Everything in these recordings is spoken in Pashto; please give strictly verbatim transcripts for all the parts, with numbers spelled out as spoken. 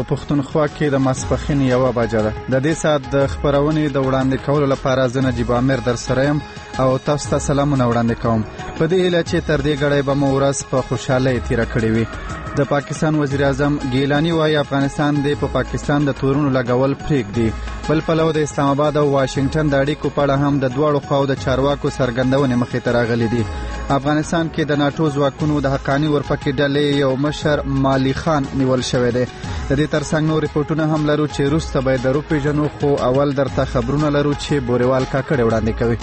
پښتونخوا کې د ماسپښین یوه بجه ده. د دې ساعت د خپرونې د وړاندې کولو لپاره زه نجیب عامر در سره یم او تاسو ته سلامونه وړاندې کوم په دې هیله چې تر دې ګړۍ به مو ورځ په خوشحالۍ تېره کړې وي. د پاکستان وزیر اعظم ګیلاني وایي افغانستان د په پاکستان د تورونو لګول پرېږدي. بل پلو د اسلام آباد او واشنگټن د اړیکو په اړه هم د دواړو خواو د چارواکو څرګندونې مخې ته راغلي دي. افغانستان کې د ناټو ځواکونو د حقاني ورپکې ډلې یو مشر مالی خان نیول شوی دی. د دې ترڅنګ نور ریپورټونه هم لرو چې وروسته به یې درو پیژنو، خو اول درته خبرونه لرو چې بوریوال کاکړ وړاندې کوي.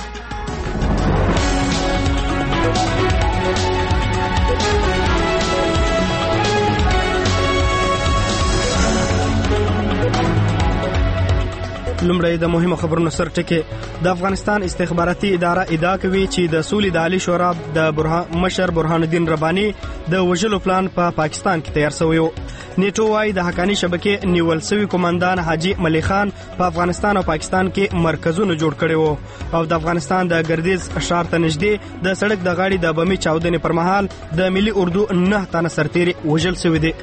لومړی د مهمو خبرونو سر ټکي. د افغانستان استخباراتي اداره ادعا کوي چې د سولې د عالی شورا د برهان مشر برهان الدین رباني د وژلو پلان په پا پاکستان کې تیار شوی و. نیټو وايي د حقانی شبکې نیول شوی قومندان حاجی ملی خان په افغانستان او پاکستان کې مرکزونه جوړ کړي وو او د افغانستان د ګردیز ښار ته نږدې د سړک د غاړې د بمي چاودنې پر مهال د ملي اردو نه تنه سرتیري وژل شوی دي.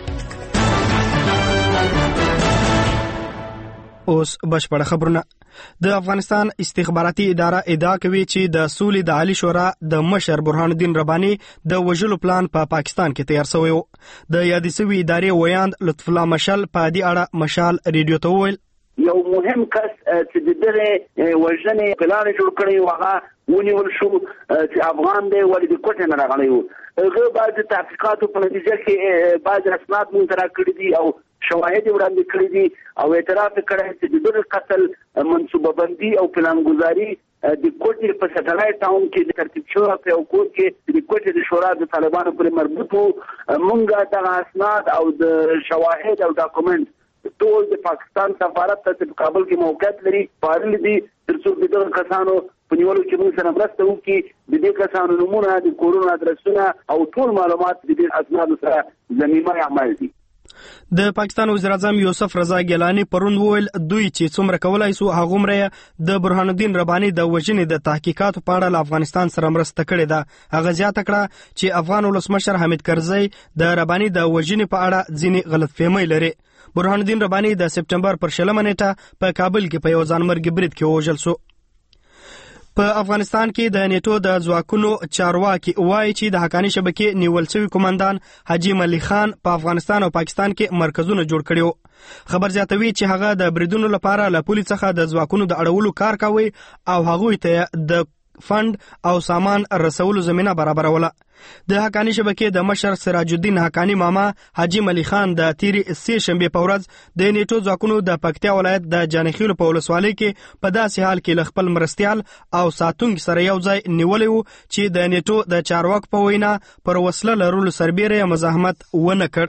اوس بشپړه خبرونه. د افغانستان استخباراتي اداره ادعا کوي چې د سولې د عالی شورا د مشر برهان الدین رباني د وژلو پلان په پا پاکستان کې تیار شوی و. د یادې شوې ادارې ویاند لطف الله مشال په دې اړه مشال ریډیو ته وویل یو مهم کس چې د دغه وژنې پلان جوړ کړی و هغه ونیول شو چې افغان دی ولې د کوټې نه راغلی و. هغه بعد تحقیقاتو په نتیجه کې بعض اسناد مونږ ته راکړي دي او شواهد وړاندې کړي دي او اعتراف کړی چې د دغه قتل منصوبه بندي او پلانګذاري د کوټې په سټلایټ ټاون کې د ترتیب شوی په یو کور کې د کوټې د شورا د طالبانو پورې مربوط وو. مونږ دغه اسناد او د شواهد او ډاکومنټ ټول د پاکستان سفارت ته په کابل کې موقعیت لري پارل دي ترڅو د دغه کسانو په نیولو کې موږ سره مرسته وکړي. د دې کسانو نمونه د کورونو ادرسونه او ټول معلومات د دې اسنادو سره ضمیمه عمل دي. د پاکستان وزیر اعظم یوسف رضا ګیلانی پرون وویل دوی چې څومره کولای سو هغه مره د برهان الدین رباني د وژنې د تحقیقاتو په اړه له افغانستان سره مرسته کړې ده. هغه زیاته کړه چې افغان ولسمشر حامد کرزی د رباني د وژنې په اړه ځینې غلطفهمۍ لري. برهان الدین رباني د سپټمبر پر شلمه نیټه په کابل کې په یو ځانمرګي برید کې وژل شو. په افغانستان کې د نیټو د ځواکونو چارواکي وایي چې د حقانی شبکې نیول شوی قومندان حاجی ملی خان په افغانستان او پاکستان کې مرکزونه جوړ کړي وو. خبر زیاتوي چې هغه د بریدونو لپاره له پولیس څخه د ځواکونو د اړولو کار کوي او هغوی ته د فند او سامان رسولو زمينه برابروله. د حقانی شبکې د مشر سراج الدین حقانی ماما حاجی ملی خان د تیری سه شنبه په ورځ د نیټو ځواکونو د پکتیا ولایت د جانخیل په ولسوالۍ کې په داسې حال کې خپل مرستيال او ساتونکو سره یو ځای نیولې وو چې د نیټو د چارواک په وینا پر وسله لرلو سربېره مزاحمت ونه کړ.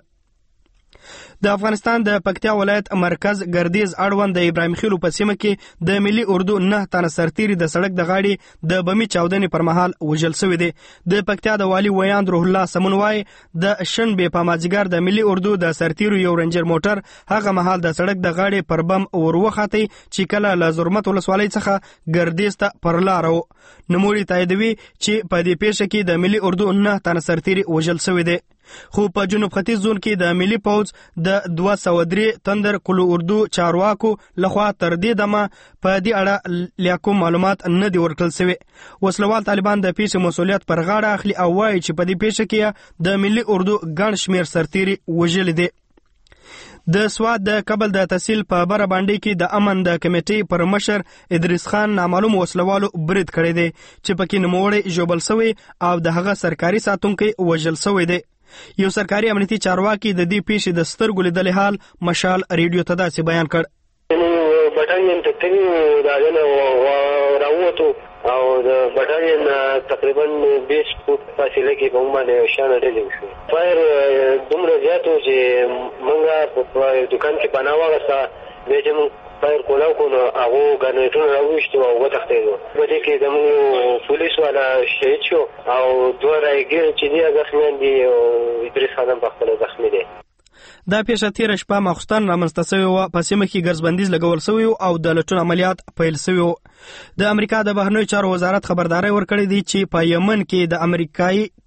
د افغانستان د پکتیا ولایت مرکز ګردیز اړوند د ابراهیم خیلو په سیمه کې د ملي اردو نه تنه سرتیري د سړک د غاړې د بمي چاودنې پر مهال وژل شوی دی. د پکتیا د والی ویاند روح الله سمونوای د شنبه په مازیګر د ملي اردو د سرتیرو یو رنجر موټر هغه مهال د سړک د غاړې پر بم وروخاتی چې کله له زرمت ولسوالۍ څخه ګردیز ته پر لار وو. نموړي تاییدوي چې په دې پیښه کې د ملي اردو نه تنه سرتیري وژل شوی دی. خو په جنوب ختیځ زون کې د ملي پوز د دوه سوه درې تندر کلو اردو چارواکو لخوا تر دې دمه په دې اړه لا کوم معلومات نه دی ورکړل شوی. وسلوال طالبان د پیښې مسؤلیت پر غاړه اخلي او وایي چې په دې پیښه کې د ملي اردو ګڼ شمیر سرتیري وژل دي. د سواد د کابل د تحصیل په بره باندې کې د امن د کمیټې پر مشر ادریس خان نامعلوم وسلوالو برید کړی دی چې پکې نوموړی ژوبل شوی او د هغه سرکاري ساتونکي وژل شوی دی. یو سرکاري امنیتي چارواکي د دې پیښې د سترګو لیدلې حال مشال ریډیو ته داسې بیان کړ. بټالین تکتنی راغله راووتو او د بټالین تقریبا بیس فوټ فاصله کې په باندې شان ډېر شو. فایر دومره زیاتو چې موږ په دکان کې پناه واغسته به چې موږ فایر کولاو کو نو هغه ګرنیټونه راوښتو او وتښتېدو. په دې کې زموږ پولیس والا شهید شو او دوه راګیر چې دی زخمیان دي او ادریس خان په خپل زخمی دي. دا پیښه تیر شپه ماخستان رامنځته شوې وه. په سیمه کې ګرځبندیز لګول شوی او د لټون عملیات پیل شوی و. د امریکا د بهرنیو چارو وزارت خبرداري ورکړې دي چې په یمن کې د امریکایي کې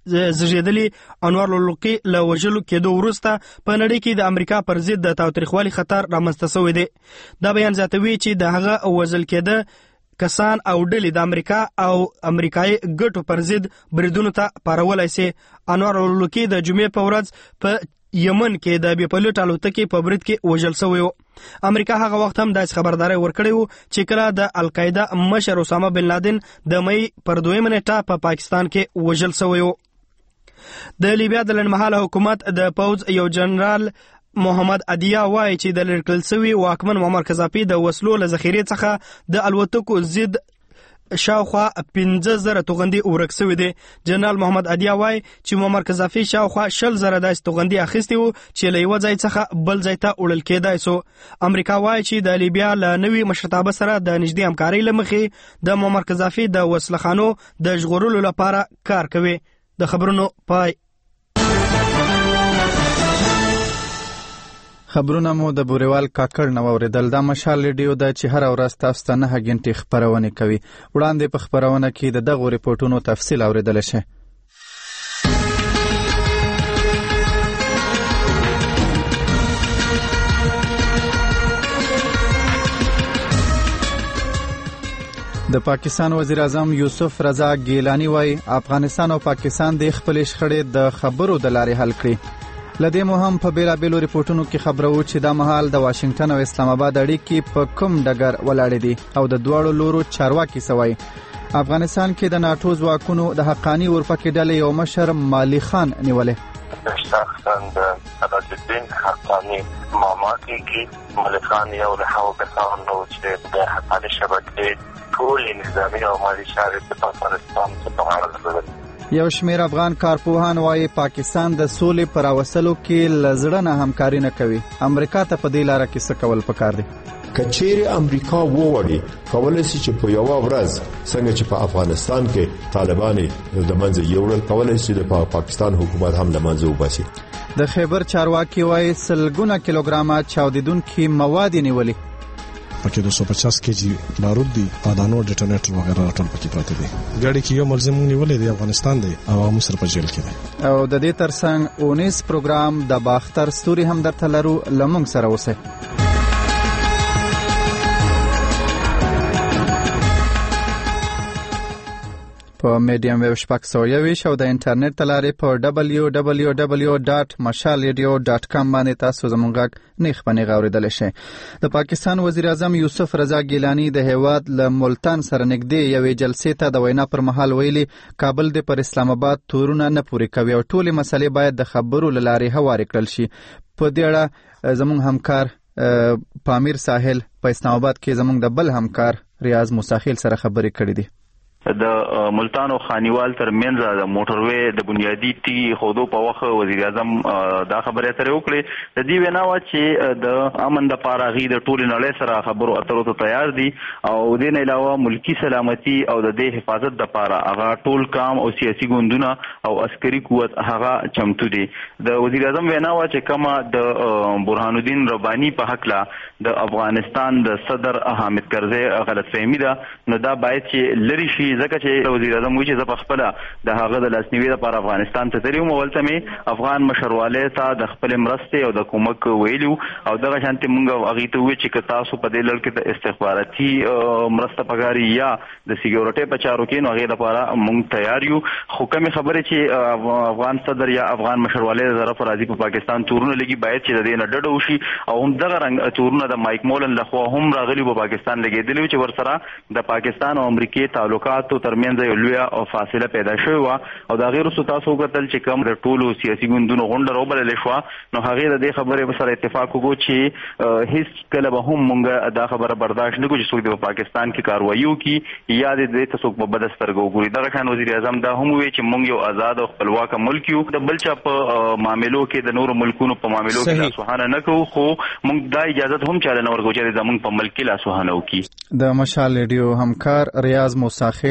زیږیدلي انوار الحقوقي له وژلو کېدو وروسته په نړۍ کې د امریکا پر ضد د تاوتریخوالي خطر رامنځته شوی دی. دا بیان زیاتوي چې د هغه وژل کېده کسان او ډلې د امریکا او امریکایي ګټو پر ضد بریدونو ته پارولای شي. انوار الحقوقي د جمعې په ورځ په یمن کې د بې پلوټ الوتکې په برید کې وژل شوی و. امریکا هغه وخت هم داسې خبرداری ورکړی و چې کله د القاعده مشر اسامه بن لادن د مې پر دویمه نیټه په پاکستان کې وژل شوی و. د لیبیا د لنډمهاله حکومت د پوځ یو جنرال محمد عدیا وایي چې د لړکل سوي واکمن معمر قذافي د وسلو له ذخیرې څخه د الوتکو ضد شاوخوا پنځه زره توغندي ورک سوي دي. جنرال محمد عدیا وایي چې معمر قذافي شاوخوا شل زره داسې توغندي اخیستي وو چې له یوه ځای څخه بل ځای ته وړل کېدای سو. امریکا وایي چې د لیبیا له نوي مشرتابه سره د نږدې همکارۍ له مخې د معمر قذافي د وسلخانو د ژغورلو لپاره کار کوي. د خبرونو پای. خبرونه مو د بوریوال کاکړ نه واوریدل. دا مشال ریډیو ده چې هر ورځ تاسو ته نهه غنټې خبرونه کوي. وړاندې په خبرونه کې د دغو ریپورتونو تفصیل اوریدل شي. د پاکستان وزیر اعظم یوسف رضا ګیلانی وایي افغانستان او پاکستان د خپل شخړې د خبرو د لارې حل کړي. لدې مو هم په بیلابیلو ریپورتونو کې خبرو چې دا مهال د واشنگټن او اسلام آباد اړیکې په کوم ډګر ولاړې دي او د دواړو لورو چارواکي سوي. افغانستان کې د ناتو ځواکونو د حقانی ورپکې ډلې یو مشر مالی خان نیولې. شخصا د سراج حقانی معاملاتي کې مالی خان یو له هغو کسانو چې د حقانی شبکې ټول نظامي او مالي چارې په افغانستان کې په غاړه لري. یو شمیر افغان کارپوهان وایي پاکستان د سولې پر اوسلو کې لزړه نه همکاري نه کوي. امریکا ته په دې لار کې څه کول پکار دي؟ کچېر امریکا ووړي کولای شي چې په یو ورځ څنګه چې په افغانستان کې طالبان د منځ یوړل کولای شي د پاکستان حکومت هم د منځ وباسي. د خیبر چارواکي وایي سلګونه کیلوګرامه چاودیدونکي مواد نیولي. پکې دو سو پچاس کیجی بارود دي، پادانو ډیټونیټر وغیرہ ټول پکې پراته دي. ګاډي کې یو ملزم نیولې دی افغانستان دی او مصر په جیل کې دی. او د دې ترڅنګ اونیس پروګرام د باختر ستوري هم درته لرو. لمونږ سره اوسه. په میډیم ویب شپږ سوه یوویشت او د انټرنیټ تلارې په ډبلیو ډبلیو ډبلیو ډاټ مشال ریډیو ډاټ کام باندې تاسو زموږ غږ نیخ باندې غوړیدل شي. د پاکستان وزیر اعظم یوسف رضا ګیلانی د هیواد له ملتان سره نږدې یوې جلسې ته د وینا پر مهال ویلي کابل د پر اسلام آباد تورونه نه پوری کوي او ټولې مسلې باید د خبرو له لارې هوارې کړل شي. په دې اړه زموږ همکار پامیر ساحل په اسلام آباد کې زموږ د بل همکار ریاض موساخیل سره خبرې کړې دي. د ملتان او خانیوال تر منځ د موټروي د بنیادی تی خودو په وخت وزیر اعظم دا خبره اترې وکړه. د دې وینا و چې د امن د پاره غي د ټول نړۍ سره خبرو اترو ته تیار دي او د نه علاوه ملکی سلامتی او د دې حفاظت د پاره هغه ټول کام او سیاسي ګوندونه او عسکري قوت هغه چمتو دي. د وزیر اعظم وینا و چې کما د برهان الدین ربانی په حق لا د افغانستان د صدر حامد کرزی غلط فهمي ده نو دا باید چې لری شي ځکه چې وزیر اعظم وایي چې زه په خپل د هغه د لاسنیوي لپاره افغانستان ته تللی وم. ولته مې افغان مشرواله ته د خپل مرستې او د کومک ویلو او دغه شانتي مونږ هغې ته وویل چې که تاسو په دې لړ کې د استخباراتي مرسته پکاري یا د سیکیورټۍ په چارو کې نو هغې لپاره مونږ تیار یو. خو کومې خبرې چې افغان صدر یا افغان مشرواله د طرف راځي په پاکستان تورونه لګي باید چې د دې نه ډډه وشي او هم دغه رنګ تورونه د مایک مولن لخوا هم راغلي په پاکستان لګېدلي چې ورسره د پاکستان او امریکې تعلقات ترمنځ یو لویه او فاصله پیدا شوې وه او د هغې وروسته تاسو وکتل چې کوم د ټولو سیاسي ګوندونو غونډه راوبللې شوه نو هغې د دې خبرې سره اتفاق وکړو چې هیڅ کله به هم مونږ دا خبره برداشت نه کړو چې څوک د په پاکستان کې کاروایي وکړي یا د دې ته څوک په بده سترګه وګوري. دغه شان وزیر اعظم دا هم وویل چې مونږ یو آزاد او خپلواکه ملک یو. د بل چا په معاملو کې د نورو ملکونو په معاملو کې لاسوهانه نه کوو خو مونږ دا اجازه هم چاله نه ورکوو چې زمونږ په ملک کې لاسوهانه وکړي. د مشال ریډیو همکار ریاض موساخیل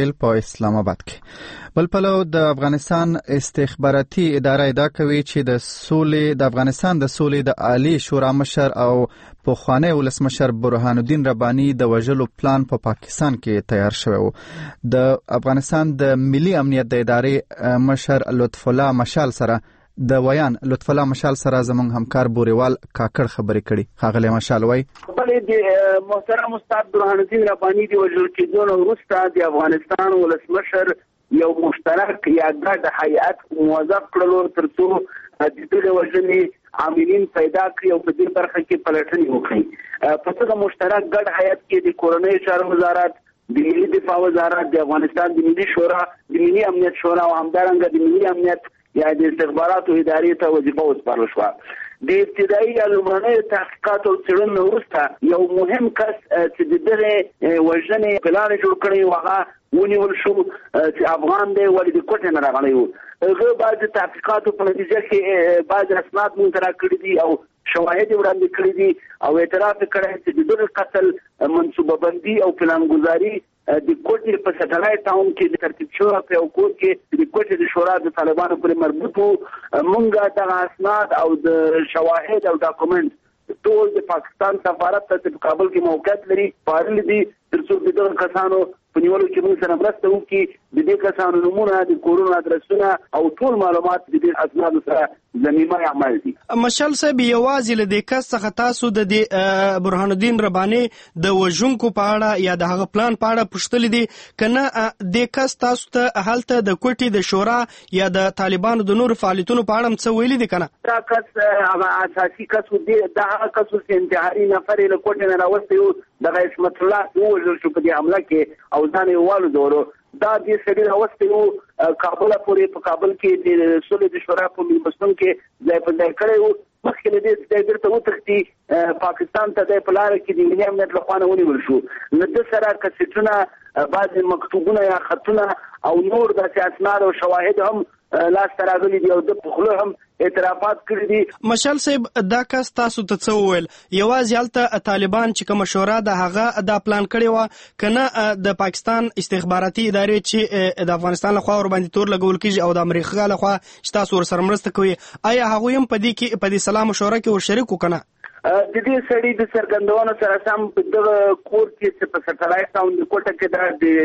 اسرائیل په اسلام آباد کې. بل پلو د افغانستان استخباراتي اداره ادعا کوي چې د سولې د افغانستان د سولې د عالی شورا مشر او پخوانی ولسمشر برهان الدین رباني د وژلو پلان په پا پاکستان کې تیار شوی و. د افغانستان د ملي امنیت د ادارې مشر لطف الله مشال سره د ویان لطف الله مشال سره زموږ همکار بوریوال کاکړ خبرې کړي. ښاغلی مشال وایي بلې د محترم استاد برهان الدین رباني د وژل کېدو نه وروسته د افغانستان ولسمشر یو مشترک یا ګډ هیئت موظف کړلو تر څو د دې وژنې عاملین پیدا کړي او په دې برخه کې پلټنې وکړي. په څه مشترک ګډ هیئت کې د کورنۍ چارو وزارت، د ملي دفاع وزارت، د افغانستان د ملي شورا، د ملي امنیت شورا او همدارنګه د ملي امنیت یا د استخباراتو ادارې ته وظیفه وسپارل شوه. د ابتدایي یا لومړنیو تحقیقاتو او څېړنو وروسته یو مهم کس چې د دغې وژنې پلان جوړ کړی و هغه ونیول شو چې افغان دی ولې د کوټې نه راغلی و. هغه بعد تحقیقاتو په نتیجه کې بعض اسناد مونږ ته راکړي دي او شواهد وړاندې کړي دي او اعتراف کړی چې د دغه قتل منصوبه بندي او پلانګذاري د کوټې په سټلایټ ټاون کې د ترتیب شوی په یو کور کې د کوټې د شورا د طالبانو پورې مربوط وو. مونږ دغه اسناد او د شواهد او ډاکومنټ ټول د پاکستان سفارت ته په کابل کې موقعیت لري پارل دي تر څو د دغه کسانو په نیولو کې موږ سره مرسته وکړي. د دې کسانو نومونه، د کورونو ادرسونه او ټول معلومات د دې اسنادو سره ضمیمه عمل دي. مشال صاحب یوازې له دې کس څخه تاسو د برهان الدین رباني د وژونکو په اړه یا د هغه پلان په اړه پوښتلي دي کنه د کس تاسو ته هلته د کوټې د شورا یا د طالبانو د نور فعالیتونو په اړه څه ویلي دي کنه؟ دا کس هغه اساسي کس دی، دا هغه کس چې انتحاري نفر له کوټې نه راوستی و، د عصمت الله وژل شو په دې حمله کې او ځان یې والو دا دې سړي راوستی و کابل پورې. په کابل کې د سولې د شورا په مېلمستون کې ځای په ځای کړی و. مخکې له دې چې بیرته وتښتي پاکستان ته دی په لاره کې د ملي امنیت له خوا نه ونیول شو. له ده سره کسټونه، بعضې مکتوبونه یا خطونه او نور داسې اسناد او شواهد هم لاسته راغلي دي او د په خوله هم اعترافات کړي دي. مشال صاحب دا کس تاسو ته څه وویل؟ یوازې هلته طالبان چې کومه شورا د هغه دا پلان کړی وه کنه د پاکستان استخباراتي ادارې چې د افغانستان لخوا ورباندې تور لګول کېږي او د امریکا لخوا چې تاسو ورسره مرسته کوئ، آیا هغوی هم په دې کې په دې سلا مشوره کې ورشریک وو کنه؟ د دې سړي د څرګندونو سره سم په دغه کور کې چې په سټلایټ ټاون د کوټه کې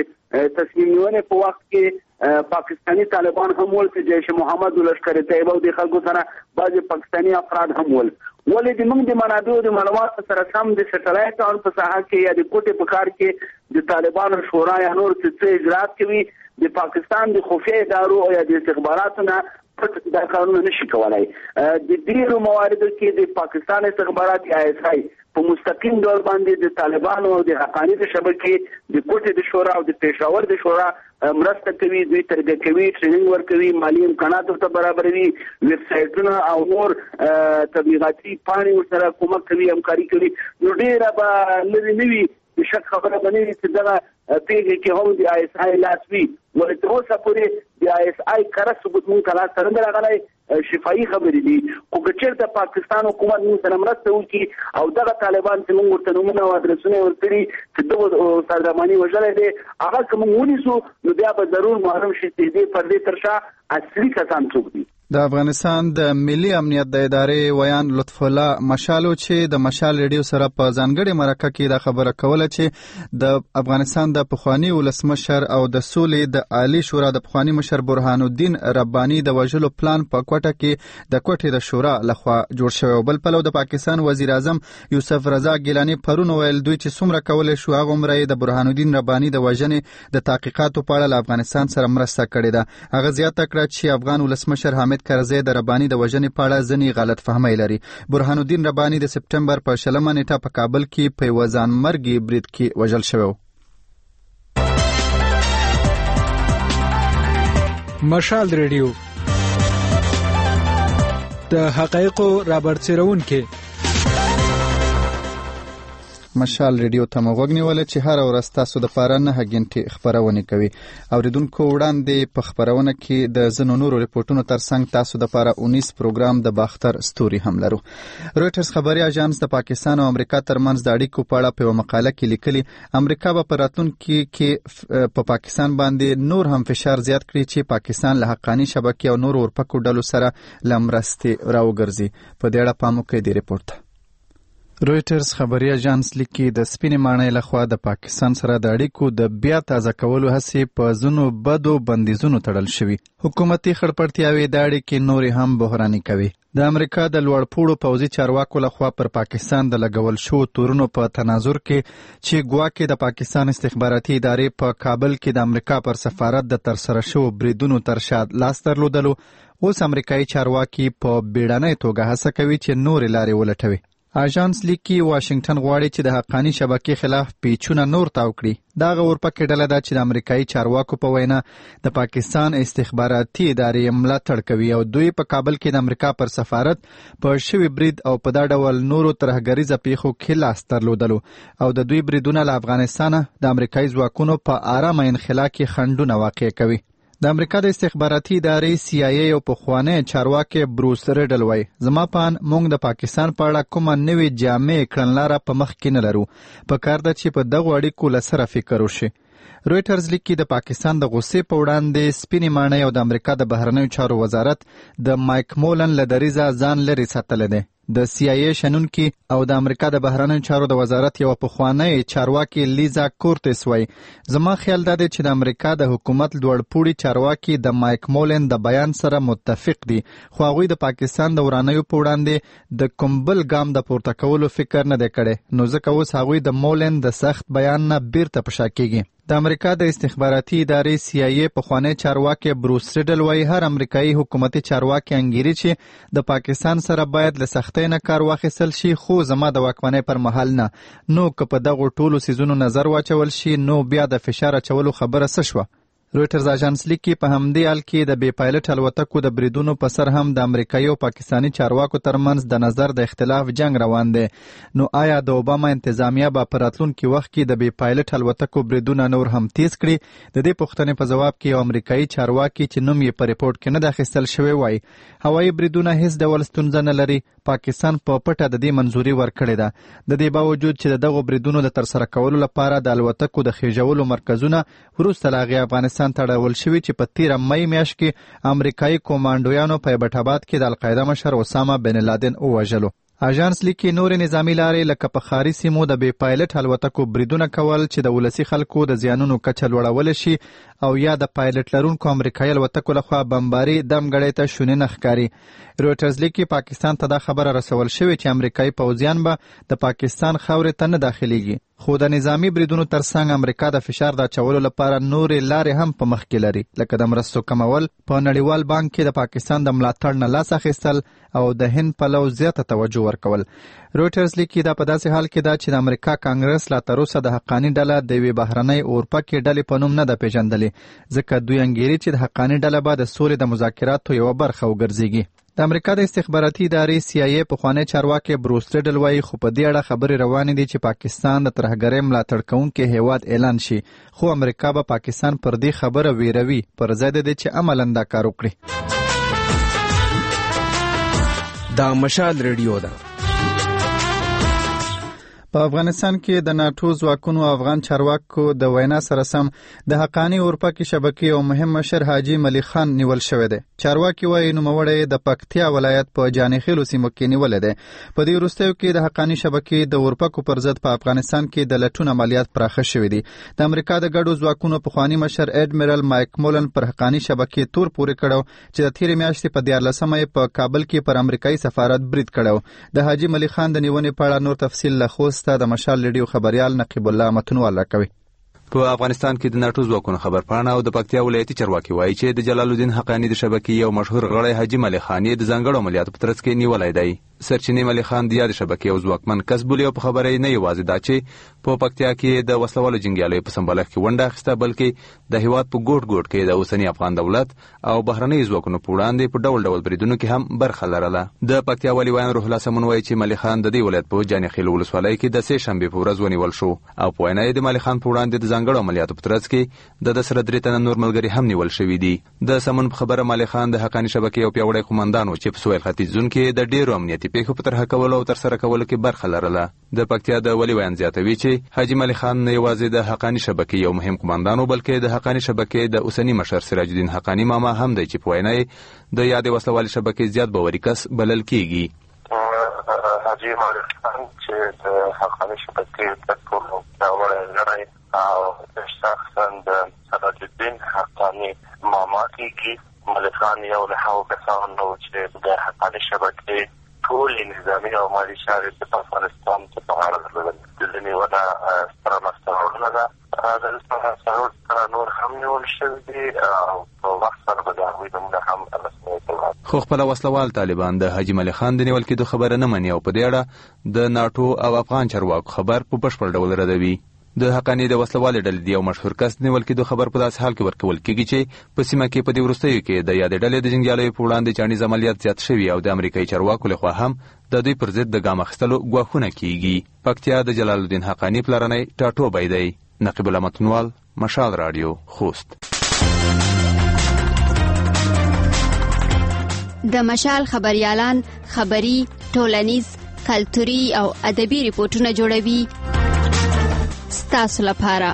د تصمیم نیونې په وخت کې پاکستانی طالبان هم ول چې جیش محمد ولشکر طیبه او د خلکو سره بعض پاکستانی افراد هم ول. ولې د موږ د منابعو د معلوماتو سره سم د سټلایټ ټاون په ساحه کې یا د کوټې په کار کې د طالبانو شورا یا نور څه اجرات کوي د پاکستان د خفیه ادارو یا د استخباراتو نه دا کارونه نشي کولای. د ډیرو مواردو کې د پاکستان استخبارات یا اس آی په مستقیم ډول باندې د طالبانو او د حقاني د شبکې د کوټې د شورا او د پېښور د شورا مرسته کوي، دوی ترګه کوي، ټریننګ ورکوي، مالی امکانات ورته برابروي، ویب سایټونه او نور تبلیغاتي پاڼې ورسره کومک کوي، همکاري کوي. نو ډیره به لرې نه وي شک خبره به نه وي چې دغه پیښې کې هم د آی اس آی لاس وي. ولې تر اوسه پورې د آی اس آی کره ثبوت مونږ ته لاسته نه راغلی، شفاهي خبرې دي. خو که چېرته پاکستان حکومت مونږ سره مرسته وکړي او دغه طالبان چې مونږ ورته نومونه او ادرسونه ورکړي چې دغه استاد رحماني وژلی دی هغه که مونږ ونیسو نو بیا به ضرور معلوم شي چې دې پردې تر شا اصلي کسان څوک دي. د افغانستان د ملي امنیت د ادارې ویان لطف الله مشالو چې د مشال ریډیو سره په ځانګړې مرکه کې دا خبره کوله چې د افغانستان د پخوانی ولسمشر او د سولې د عالی شورا د پخوانی مشر برهان الدین رباني د وژلو پلان په کوټه کې د کوټې د شورا لخوا جوړ شوی. بل پلو د پاکستان وزیر اعظم یوسف رضا ګیلاني پرون ویل دوی چې څومره کولای شو هغه عمره د برهان الدین رباني د وژنې د تحقیقاتو په اړه له افغانستان سره مرسته کړې ده. هغه زیاته کړه چې افغان ولسمشر حامد کرزی د رباني د وژنې په اړه ځینې غلط فهمۍ لري. برهان الدین رباني د سپټمبر په شلمه نیټه په کابل کې په یوه ځانمرګي برید کې وژل شوی و. مشال ریډیو د حقایقو رابرسېرونکي مشال ریډیو ته مو غوږ نیولی چې هره ورځ تاسو دپاره نهه ګنټې خپرونې کوي. اورېدونکو وړاندې په خپرونه کې د ځینو نورو ریپورټونو ترڅنګ تاسو دپاره اونیس پروګرام د باختر ستوري هم لرو. رویټرز خبري اژانس د پاکستان او امریکا ترمنځ د اړیکو په اړه په یوه مقاله کې لیکلي امریکا به په راتلونکي کې په پاکستان باندې نور هم فشار زیات کړي چې پاکستان له حقاني شبکې او نورو اورپکو ډلو سره له مرستې راوګرځي. په دې اړه پام وکړئ دې ریپورټ ته. رویټرز خبري اژانس لیکي د سپینې ماڼۍ لخوا د پاکستان سره د اړیکو د بیا تازه کولو هڅې په ځینو بدو بندیزونو تړل شوي. حکومتي خړپړتیاوې د اړیکې نورې هم بحراني کوي. د امریکا د لوړپوړو پوځي چارواکو لخوا پر پاکستان د لګول شو تورونو په تناظر کې چې ګواکې د پاکستان استخباراتي ادارې په کابل کې د امریکا پر سفارت د ترسره شوو بریدونو تر شا لاس درلودلو، اوس امریکایي چارواکي په بیړنۍ توګه هڅه کوي چې نورې لارې ولټوي. اژانس لیکي واشنگټن غواړي چې د حقاني شبکې خلاف پیچونه نور تاو کړي. دغه اورپکې ډله ده چې د امریکایي چارواکو په وینا د پاکستان استخباراتي ادارې ملاتړ کوي او دوی په کابل کې د امریکا پر سفارت په شوي برید او په دا ډول نورو ترهګریزه پیښو کې لاس درلودلو او د دوی بریدونه له افغانستانه د امریکایي ځواکونو په آرامه انخلا کې خنډونه واقع کوي. د امریکا د استخباراتي ادارې سی آی ای او پخوانی چارواکي بروس ریډل وایي زما په اند موږ د پاکستان په اړه کومه نوې جامع کړنلاره په مخ کې نه لرو. په کار ده چې په دغو اړیکو له سره فکر وشي. رویټرز لیکي د پاکستان د غصې په وړاندې سپینې ماڼۍ او د امریکا د بهرنیو چارو وزارت د مایک مولن له دریځه ځان لرې ساتلی دی. د سی آی ای شنونکي او د امریکا د بهرنیو چارو د وزارت یوه پخوانی چارواکي لیزا کورتس وایي زما خیال دا دی چې د امریکا د حکومت لوړپوړي چارواکي د مایک مولن د بیان سره متفق دي، خو هغوی د پاکستان د ورانیو په وړاندې د کوم بل ګام د پورته کولو فکر نه دی کړی، نو ځکه اوس هغوی د مولن د سخت بیان نه بیرته په شا کیږي. د امریکا د استخباراتي ادارې سی آی ای پخوانی چارواکي بروس ریډل وایي هر امریکایي حکومتي چارواکي انګیري چې د پاکستان سره باید له سختۍ نه کار واخیستل شي، خو زما د واکمنۍ پر مهال نه. نو که په دغو ټولو څیزونو نظر واچول شي نو بیا د فشار اچولو خبره څه شوه. رویټرز اژانس لیکي په همدې حال کې د بې پایلټ الوتکو د بریدونو په سر هم د امریکایي او پاکستاني چارواکو ترمنځ د نظر د اختلاف جنگ روان دی. نو آیا د اوباما انتظامیه به په راتلونکي وخت کې د بې پایلټ الوتکو بریدونه نور هم تیز کړي؟ د دې پوښتنې په جواب کې یو امریکایي چارواکي چې نوم یې په ریپورټ کې نه دی اخیستل شوی وایي هوایي بریدونه هیڅ ډول ستونزه نه لري، پاکستان په پټه د دې منظوري ورکړې ده. د دې باوجود چې د دغو بریدونو د ترسره کولو لپاره د الوتکو د خېژولو مرکزونه وروسته له هغې افغانستان تړول شوي چې په تیره مۍ میاشت کې امریکایي کومانډویانو په ایبټ آباد کې د القاعده مشر اسامه بن لادن ووژلو. اژانس لیکي نورې نظامي لارې لکه په ښاري سیمو د بې پایلټ الوتکو بریدونه کول چې د ولسي خلکو د زیانونو کچه لوړولی شي او یا د پایلټ لرونکو امریکایي الوتکو لخوا بمباري دمګړۍ ته شونې نه ښکاري. رویټرز لیکي پاکستان ته دا خبره رسول شوې چې امریکایي پوځیان به د پاکستان خاورې ته نه داخلیږي، خو د نظامي بریدونو ترڅنګ امریکا د فشار د اچولو لپاره نورې لارې هم په مخ کې لري، لکه د مرستو کمول، په نړیوال بانک کې د پاکستان د ملاتړ نه لاس اخیستل او د هند پلو زیاته توجه ورکول. رویټرز لیکي دا په داسې حال کې ده چې د امریکا کانګرس لا تر اوسه د حقاني ډله د یوې بهرنۍ اورپکې ډلې په نوم نه ده پیژندلې، ځکه دوی انګیري چې د حقاني ډله به د سولې د مذاکراتو یوه برخه وګرځېږي. د امریکا د استخباراتي ادارې سی آی ای پخوانی چارواکي بروس ریډل وایي خو په دې اړه خبرې روانې دي چې پاکستان د ترهګرۍ ملاتړ کوونکي هیواد اعلان شي، خو امریکا به پاکستان پر دې خبره ویروي پر ځای د دې چې عملاً دا کار وکړي. دا مشال ریډیو ده. په افغانستان کې د ناټو ځواکونو افغان چارواکو د وینا سره سم د حقاني اورپکې شبکې او مهم مشر حاجي ملي خان نیول شوی دی. چارواکي وایي نوموړی د پکتیا ولایت په جانخیلو سیمو کې نیولی دی. په دې وروستیو کې د حقاني شبکې د اورپکو پر ضد په افغانستان کې د لټون عملیات پراخه شوي دي. د امریکا د ګډو ځواکونو پخواني مشر اډمیرل مایک مولن پر حقاني شبکې تور پورې کړو چې د تېرې میاشتې په دیارلسمه یې په کابل کې پر امریکایي سفارت برید کړی. د حاجي ملي خان د نیونې په اړه نور تفصیل له خوست د مشال ریډیو خبریال نقیب الله متنوال راکوي. په افغانستان کې د ناټو ځواکونو خبرپاڼه او د پکتیا ولایتي چارواکي وایي چې د جلال الدین حقانی د شبکې یو مشهور غړی حاجي ملک خان یې د ځانګړو عملیاتو په ترڅ کې نیولی دی. سرچینې ملک خان د یاد شبکې یو ځواکمن کس بولي او په خبره نه یوازې دا چې په پکتیا کې د وسلوالو جنګیالیو په سمبالښت کې ونډه اخیسته، بلکې د هیواد په ګوټ ګوټ کې د اوسني افغان دولت او بهرنۍ ځواکونو په وړاندې په ډول ډول بریدونو کې هم برخه لرله. د پکتیا والي ویان روح الله سمون وایي چې ملک خان د دې ولایت په جاني خیل ولسوالۍ کې د سې شنبې په ورځ ونیول شو او په وینا یې د ملک خان په وړاندې د ځانګړو عملیاتو په ترڅ کې د ده سره درې تنه نور ملګري هم نیول شوي دي. د سمون په خبره ملک خان د حقاني شبکې یو پیاوړی قومندان و چې په سویل ختیځ زون کې د ډېرو امنیتي پیښو په طرحه کولو او ترسره کولو کې برخه لرله. د پکتیا د والي ویان زیاتوي چې حاجي ملک خان نه یوازې د حقاني شبکې یو مهم قومندان و، بلکې د حقاني شبکې د اوسني مشر سراج الدین حقانی ماما هم دی چې په وینا یې د یادې وسلوالې شبکې زیات باوري کس بلل کېږي. حاجي ملک خان چې د حقاني شبکې تر ټولو پیاوړی غړی او شخصا د سراج الدین حقانی ماما کېږي. ملک خان یو له هغو کسانو چې د حقاني شبکې ټولې نظامي او مالي چارې د افغانستان په غاړه درلودل. د دې نیونه ستره لاسته راوړنه ده. د لاسته راوړنو نور هم نیول شوي دي او په وخت سره به د هغوی نومونه هم رسمي کړل. خو خپله وسلوال طالبان د حاجي ملک خان د نیول کېدو خبره نه مني او په دې اړه د ناټو او افغان چارواکو خبر په بشپړ ډول ردوي. د حقاني د وسلوالې ډلې د یو مشهور کس نیول کېدو خبر په داسې حال کې ورکول کېږي چې په سیمه کې په دې وروستیو کې د یادې ډلې د جنګیالیو په وړاندې چاڼیز عملیات زیات شوي او د امریکایي چارواکو لخوا هم د دوی پر ضد د ګام اخیستلو ګواښونه کېږي. پکتیا د جلال الدین حقانی پلرنی ټاټوبی دی. نقیب الله متنوال، مشال راډیو، خوست. د مشال خبريالان خبري، ټولنیز، کلتوري او ادبي ریپورتونه جوړوي ستاسو لپاره.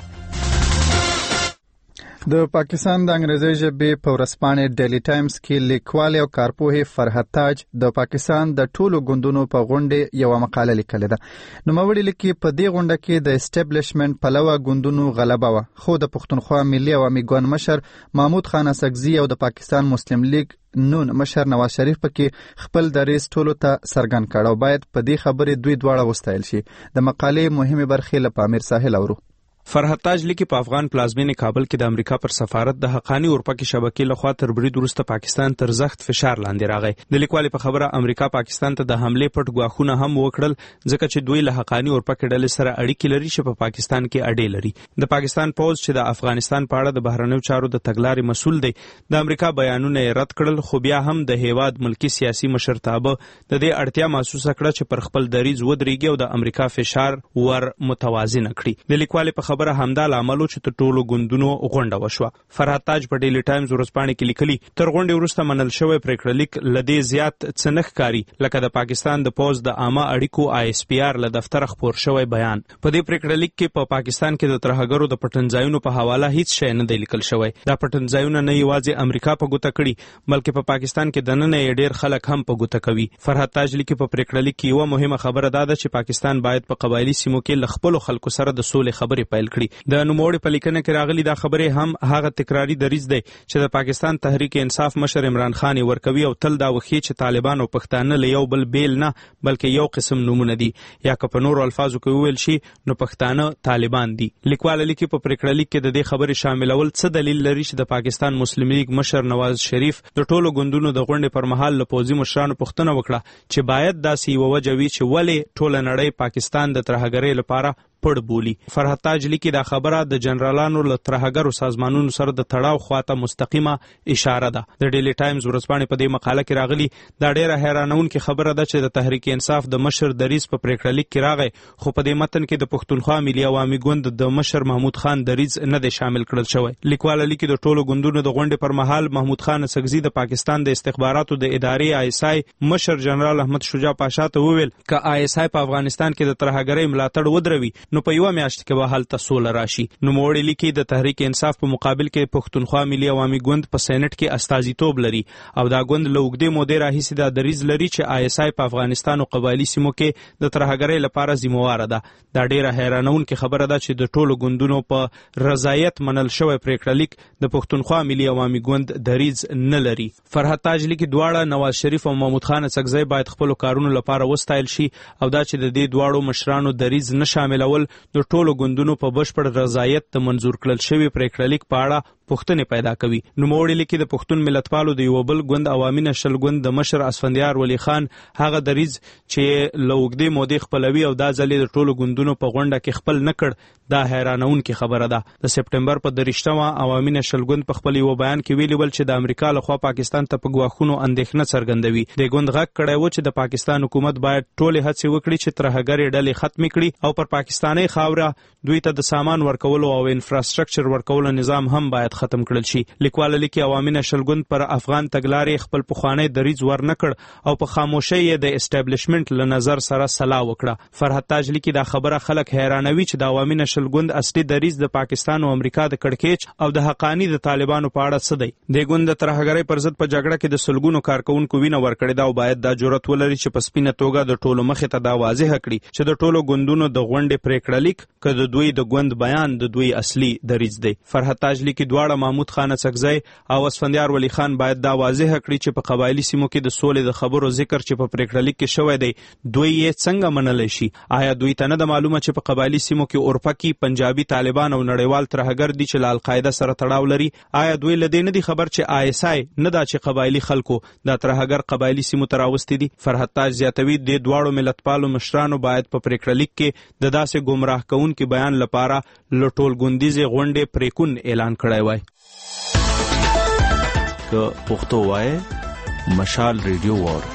د پاکستان د انګریزي ژبې په ورځپاڼې ډیلی ټایمز کې لیکوال او کارپوه فرحت تاج د پاکستان د ټولو ګوندونو په غونډه یو مقاله لیکلې ده. نو موړي لیکي په دې غونډه کې د اسټابلیشمنت پلوه ګوندونو غلبه و، خو د پښتونخوا ملي عوامي ګوند مشر محمود خان اسکزي او د پاکستان مسلم لیگ نون مشر نواز شریف پکې خپل دریځ ټولو ته څرګند کړ او باید په دې خبرې دوی دواړه وستایل شي. د مقالې مهمه برخه له پامیر ساحل اورو. فرحت تاج لیکي په افغان پلازمینې کابل کې د امریکا پر سفارت د حقانی اورپکي شبکې لخوا تر برید وروسته پاکستان تر سخت فشار لاندې راغی. د لیکوال په خبره امریکا پاکستان ته د حمله پټ ګواښونه هم وکړل ځکه چې دوی له حقانی اورپکي ډلې سره اړیکې لري چې په پاکستان کې اډې لري. د پاکستان پوز چې د افغانستان په اړه د بهرنیو چارو د تګلارې مسؤل دی د امریکا بیانونه رد کړل، خو بیا هم د هیواد ملکی سیاسي مشرتابه د دې اړتیا محسوسه کړه چې پر خپل دریځ ودرېږي او د امریکا فشار ور متوازن کړي. د لیکوال په خبره همدا لامل چې تر ټولو ګوندونو غونډه وشوه. فرحت تاج په ډیلی ټایمز ورځپاڼې کې لیکلي تر غونډې وروسته منل شوی پریکړه لیک لدې زیات څه نه ښکاري لکه د پاکستان د پوز د عامه اړیکو آی اس پی آر له دفتره خپور شوی بیان. په دې پریکړه لیک کې په پاکستان کې د ترهګرو د پټنځایونو په حواله هیڅ شی نه دی لیکل شوی. دا پټنځایونه نه یوازې امریکا په ګوته کړي بلکې په پاکستان کې دننه یې ډیر خلک هم په ګوته کوي. فرحت تاج لیکي په پریکړه لیک کې یوه مهمه خبره دا ده چې پاکستان باید په قبایلی سیمو کې له خپلو خلکو سره د سولې خبرې پیل کړي. د نوموړي په لیکنه کې راغلي دا خبرې هم هغه تکراری دریځ دی چې د پاکستان تحریک انصاف مشر عمران خان ورکوي او تل دا وخی چې طالبان او پښتانه له یو بل بیل نه بلکې یو قسم نمونه دي، یا که په نورو الفاظو کې وویل شي نو پښتانه طالبان دي. لیکوال لیکي په پریکړه لیک کې د دې خبرې شاملول څه دلیل لري چې د پاکستان مسلم لیگ مشر نواز شریف د ټولو ګوندونو د غونډې پر مهال له پوځي مشرانو پوښتنه وکړه چې باید داسې یوه وجه وي چې ولې ټوله نړۍ پاکستان د ترهګرۍ لپاره پړ بولی. فرحت تاج لیکي دا خبره د جنرالانو له ترهګرو سازمانونو سره د تړاو خواته مستقیمه اشاره ده. د ډیلی ټایمز ورځپاڼې په دې مقاله کې راغلي دا ډیره حیرانونکې خبره ده چې د تحریک انصاف د مشر دریځ په پریکړه لیک کې راغی، خو په دې متن کې د پښتونخوا ملي عوامي ګوند د مشر محمود خان دریځ نه دی شامل کړل شوی. لیکوال لیکي د ټولو ګوندونو د غونډې پر مهال محمود خان اسکزي د پاکستان د استخباراتو د ادارې آی اس آی مشر جنرال احمد شجاع پاشا ته وویل ک آی اس آی په افغانستان کې د ترهګرۍ ملاتړ ودروي نو په یوه میاشت کې به هلته سوله راشي. نو موړي لیکي د تحریک انصاف په مقابل کې پښتونخوا ملي عوامي ګوند په سېنات کې استازیتوب لري او دا ګوند له اوږدې مودې راهیسې دا دریځ لري چې آی اس آی په افغانستان او قبایلي سیمو کې د ترهګرۍ لپاره ذمہواره ده. دا ډیره حیرانونکې خبره ده چې د ټولو ګوندونو په رضایت منل شوی پریکړه لیک د پښتونخوا ملي عوامي ګوند دریځ نه لري. فرحت تاج لیکي دواړه نواز شریف او محمود خان اسکزی باید خپل کارونو لپاره وستایل شي او دا چې د دې دواړو مشرانو دریځ نه شاملول کول د ټولو ګوندونو په بشپړ رضایت د منظور کړل شوي پریکړه لیک په اړه پوښتنې پیدا کوي. نوموړي لیکي د پښتون ملتپالو د یو بل ګوند عوامي نشل ګوند د مشر اسفندیار ولی خان هغه دریځ چې له اوږدې مودې خپلوي او دا ځل د ټولو ګوندونو په غونډه کې خپل نه کړ، دا حیرانونکې خبره ده. د سپټمبر په دریشتمه عوامي نشل ګوند په خپل یو بیان کې ویلي ول چې د امریکا لخوا پاکستان ته په ګواښونو اندېښنه څرګندوي. د ګوند غږ کړی و چې د پاکستان حکومت باید ټولې هڅې وکړي چې ترهګرې ډلې ختمې کړي او پر پاکستاني خاوره دوی ته د سامان ورکولو او انفراستراکچر ورکولو نظام هم باید ختم کړل شي. لیکوال لیکي عوامي نشل ګوند پر افغان تګلارې خپل پخوانی دریځ ور نه کړ او په خاموشۍ یې د اسټابلیشمنت له نظر سره سلا وکړه. فرحت تاج لیکي دا خبره خلک حیرانوي چې د عوامي نشل ګوند اصلي دریځ د پاکستان او امریکا د کړکېچ او د حقانی د طالبانو په اړه څه دی. د ګوند د ترهګرۍ پر ضد په جګړه کې د سلګونو کارکونکو وینه ورکړې ده او باید دا جرأت ولري چې په سپینه توګه د ټولو مخې ته دا واضح کړي چې د ټولو ګوندونو د غونډې پریکړه لیک که د دوی د ګوند بیان د دوی اصلي دریځ دی. فرحت تاج لیکي دواړه محمود خان اڅکزی او اسفندیار ولی خان باید دا واضح کړي چې په قبایلی سیمو کې د سولې د خبرو ذکر چې په پریکړه لیک کې شوی دی دوی یې څنګه منلی شي. آیا دوی ته نه ده معلومه چې په قبایلی سیمو کې اورپکي، پنجابي طالبان او نړیوال ترهګر دي چې له القاعده سره تړاو لري؟ آیا دوی له دې نه دي خبر چې آی اس آی نه دا چې قبایلی خلکو د ترهګر قبایلی سیمو ته راوستي دي؟ فرحت تاج زیاتوي د دواړو ملتپالو مشرانو باید په پریکړه لیک کې د داسې ګمراه کوونکي بیان لپاره له ټولګوندیزې غونډې پریکون اعلان کړی وای. که پښتو وای مشال ریډیو وار.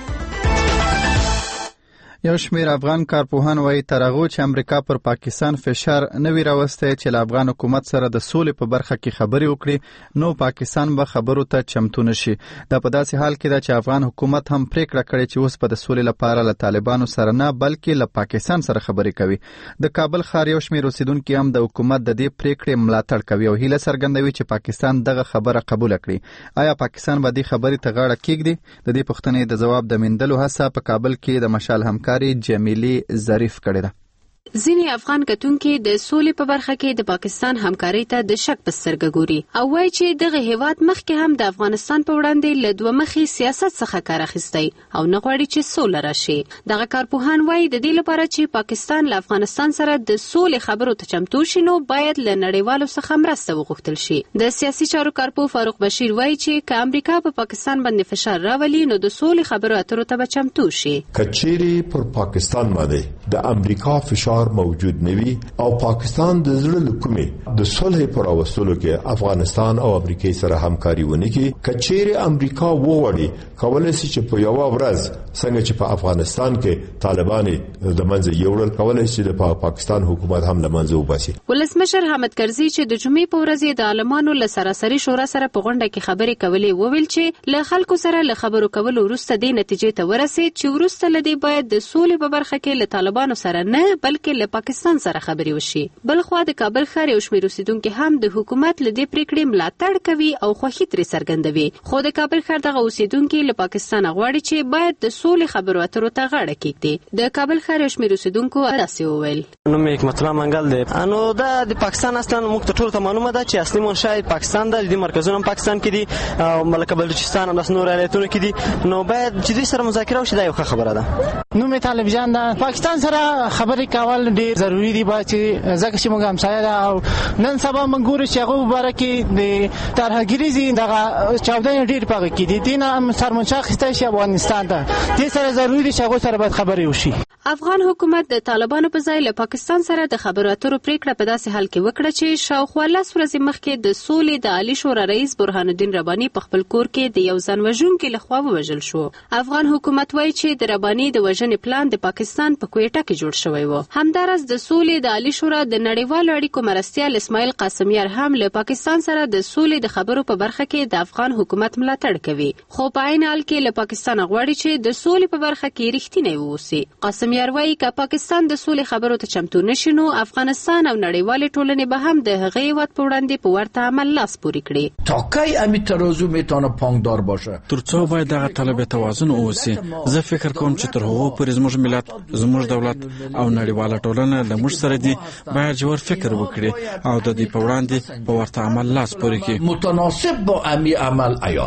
یو شمیر افغان کارپوهان وایي تر هغو چې امریکا پر پاکستان فشار نه وي راوستی چې له افغان حکومت سره د سولې په برخه کې خبرې وکړي نو پاکستان به خبرو ته چمتو نشي. دا په داسې حال کې ده چې افغان حکومت هم پریکړه کړې چې اوس په د سولې لپاره له طالبانو سره نه بلکې له پاکستان سره خبرې کوي. د کابل ښار یو شمیر اوسیدونکي هم د حکومت د دې پریکړې ملاتړ کوي او هیله څرګندوي چې پاکستان دغه خبره قبول کړي. آیا پاکستان به دې خبرې ته غاړه کېږدي؟ د دې پوښتنې د ځواب د موندلو هڅه په کابل کې د مشال همکاري جمیلی ظریف کړې ده. ځینې افغان کتونکي د سولې په برخه کې د پاکستان همکارۍ ته د شک په سترګه ګوري او وایي چې دغه هیواد مخکې هم د افغانستان په وړاندې له دوه مخې سیاست څخه کار اخیستی او نه غواړي چې سوله راشي. دغه کارپوهان وایي د دې لپاره چې پاکستان له افغانستان سره د سولې خبرو ته چمتو شي نو باید له نړیوالو څخه مرسته وغوښتل شي. د سیاسي چارو کارپوه فاروق بشیر وایي چې که امریکا په پاکستان باندې فشار راولي نو د سولې خبرو اترو ته به چمتو شي. کچيري پر پاکستان باندې د امریکا فشار موجود نوي او پاکستان د زړه لکومه د صلح پر اوسلو کې افغانستان او امریکای سره همکاري ونی کې کچيري امریکا وغوړي کولای شي چې په یو ورځ څنګه چې په افغانستان کې طالبان د منځ یوړل کولای شي د پاکستان حکومت هم له منځه وباسي. ولسمشر حامد کرزي چې د جمعې په ورځ د عالمانو له سراسري شورا سره په غونډه کې خبرې کولې وویل چې له خلکو سره له خبرو کولو وروسته د نتیجې ته ورسېد چې وروسته لدی باید د سولې په برخه کې له طالبانو سره نه بلکې له پاکستان سره خبرې وشي. بلخوا د کابل ښار یو شمېر اوسیدونکي هم د حکومت له دې پریکړې ملاتړ کوي او خوښي ترې څرګندوي. خو د کابل ښار دغه اوسیدونکي له پاکستان غواړي چې باید د سولې خبرو اترو ته غاړه کېږدي. د کابل ښار یو شمېر اوسیدونکو داسې وویل. نوم یې حکمت الله منګل دی. انو دا د پاکستان اصلا موږ ته ټولو ته معلومه ده چې اصلي منشا پاکستان ده. د مرکزونه پاکستان کې دي او ملکه بلوچستان هم د نور ایالتونو کې دي نو باید چې دوی سره مذاکره وشي. دا یو ښه خبره ده. نوم یې طالب جان ده. پاکستان سره خبرې کول ډېر ضروري دي چې ځکه چې موږ همسایه ده او نن سبا موږ ګورو چې هغه مباره کې د ترهګریزي دغه چاودنې ډېر پاږي کې دي دینه هم سرمنشا اخیستی شي افغانستان ته. دې سره ضروري دي چې هغوی سره باید خبرې وشي. افغان حکومت د طالبانو په ځای له پاکستان سره د خبرو اترو پریکړه په داسې حال کې وکړه چې شاوخوا لس ورځې مخکې د سولې د عالی شورا رئیس برهان الدین رباني په خپل کور کې د یو ځان وژونکي لخوا ووژل شو. افغان حکومت وایي چې د رباني د وژنې پلان د پاکستان په کویټه کې جوړ شوی و. همدارس د سولې د عالی شورا د نړیوالو اړیکو مرستیال اسماعیل قاسمیار هم له پاکستان سره د سولې د خبرو په برخه کې د افغان حکومت ملاتړ کوي. خو په عین حال کې له پاکستان غواړي چې د سولې په برخه کې رښتینی واوسي. قاسمیار وایي که پاکستان د سولې خبرو ته چمتو نشي نو افغانستان او نړیوالې ټولنې به هم د هغې هیواد په وړاندې په ورته عمل لاس پورې کړي. تا کی امی ترازو میتونه پانګدار باشه؟ ترڅو باید دغه طلب توازن اوسي. زه فکر کوم چې تر هغو پورې زموږ ملت، زموږ دولت او نړیواله ټولنه له موږ سره دي باید ژور فکر وکړي او د دې په وړاندې په ورته عمل لاس پورې کړي. متناسب با امی عمل عیار.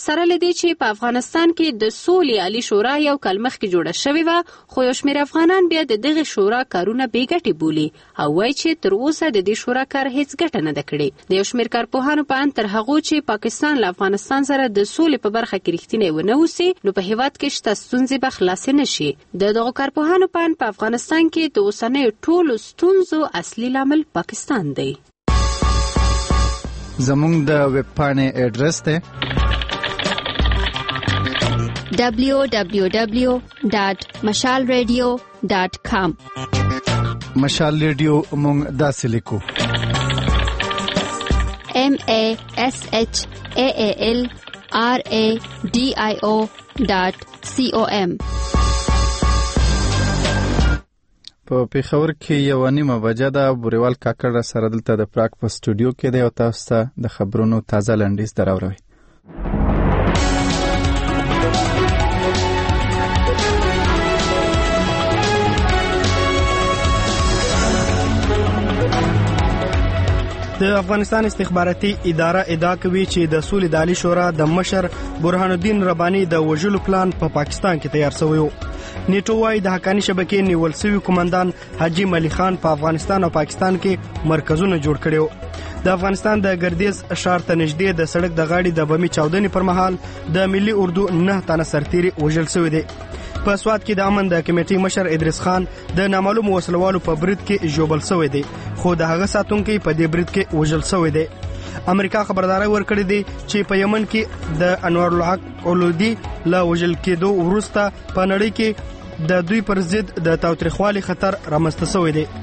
سره لدی چې په افغانستان کې د سولې عالی شورا یو کال مخکې جوړه شوې و، خو یو شمېر افغانان بیا د دغه شورا کارونه بې ګټې بولي او وایي چې تر اوسه د دې شورا کار هیڅ ګټه نه ده کړې. د یو شمېر کارپوهانو په اند تر هغو چې پاکستان له افغانستان سره د سولې په برخه کې رښتینی ونه اوسي، نو په هیواد کې شته ستونزې به خلاصې نه شي. د دغو کارپوهانو په اند په افغانستان کې د اوسنیو ټولو ستونزو اصلي لامل پاکستان دی. زمونږ د ویب پاڼې اډرس دی دبلیو دبلیو دبلیو ډاټ مشال ریډیو ډاټ کام. مشال ریډیو مونږ داسې لیکو ایم ای ایس ایچ ای ای ایل آر ای ډي آی او ډاټ سی او ایم. په پیښور کې یو نیمه بجه ده. بوریوال کاکړ سره دلته د پراک په سټوډیو کې دی او تاسو ته د خبرونو تازه لنډیز دراوروي. د افغانستان استخباراتي اداره ادعا کوي چې د سولې د عالی شورا د مشر برهان الدین رباني د وژلو پلان په پا پاکستان کې تیار شوی و. نیټو وايي د حقانی شبکې نیول شوی کمانډان حاجی ملي خان په افغانستان او پاکستان کې مرکزونه جوړ کړي. د افغانستان د ګردیز ښار ته نږدې د سړک د غاړې د بمي چاودنې پر مهال د ملي اردو نه تنه سرتیري وژل شوی دی. په سواد کې د امن د کمیټې مشر ادریس خان د نامعلوم وسلوالو په برید کې ژوبل شوی دی، خو د هغه ساتونکي په دې برید کې وژل شوی دی. امریکا خبرداري ورکړې دی چې په یمن کې د انوار الحق اولودي له وژل کېدو وروسته په نړۍ کې د دوی پر ضد د تاوتریخوالي خطر رامنځته شوی دی.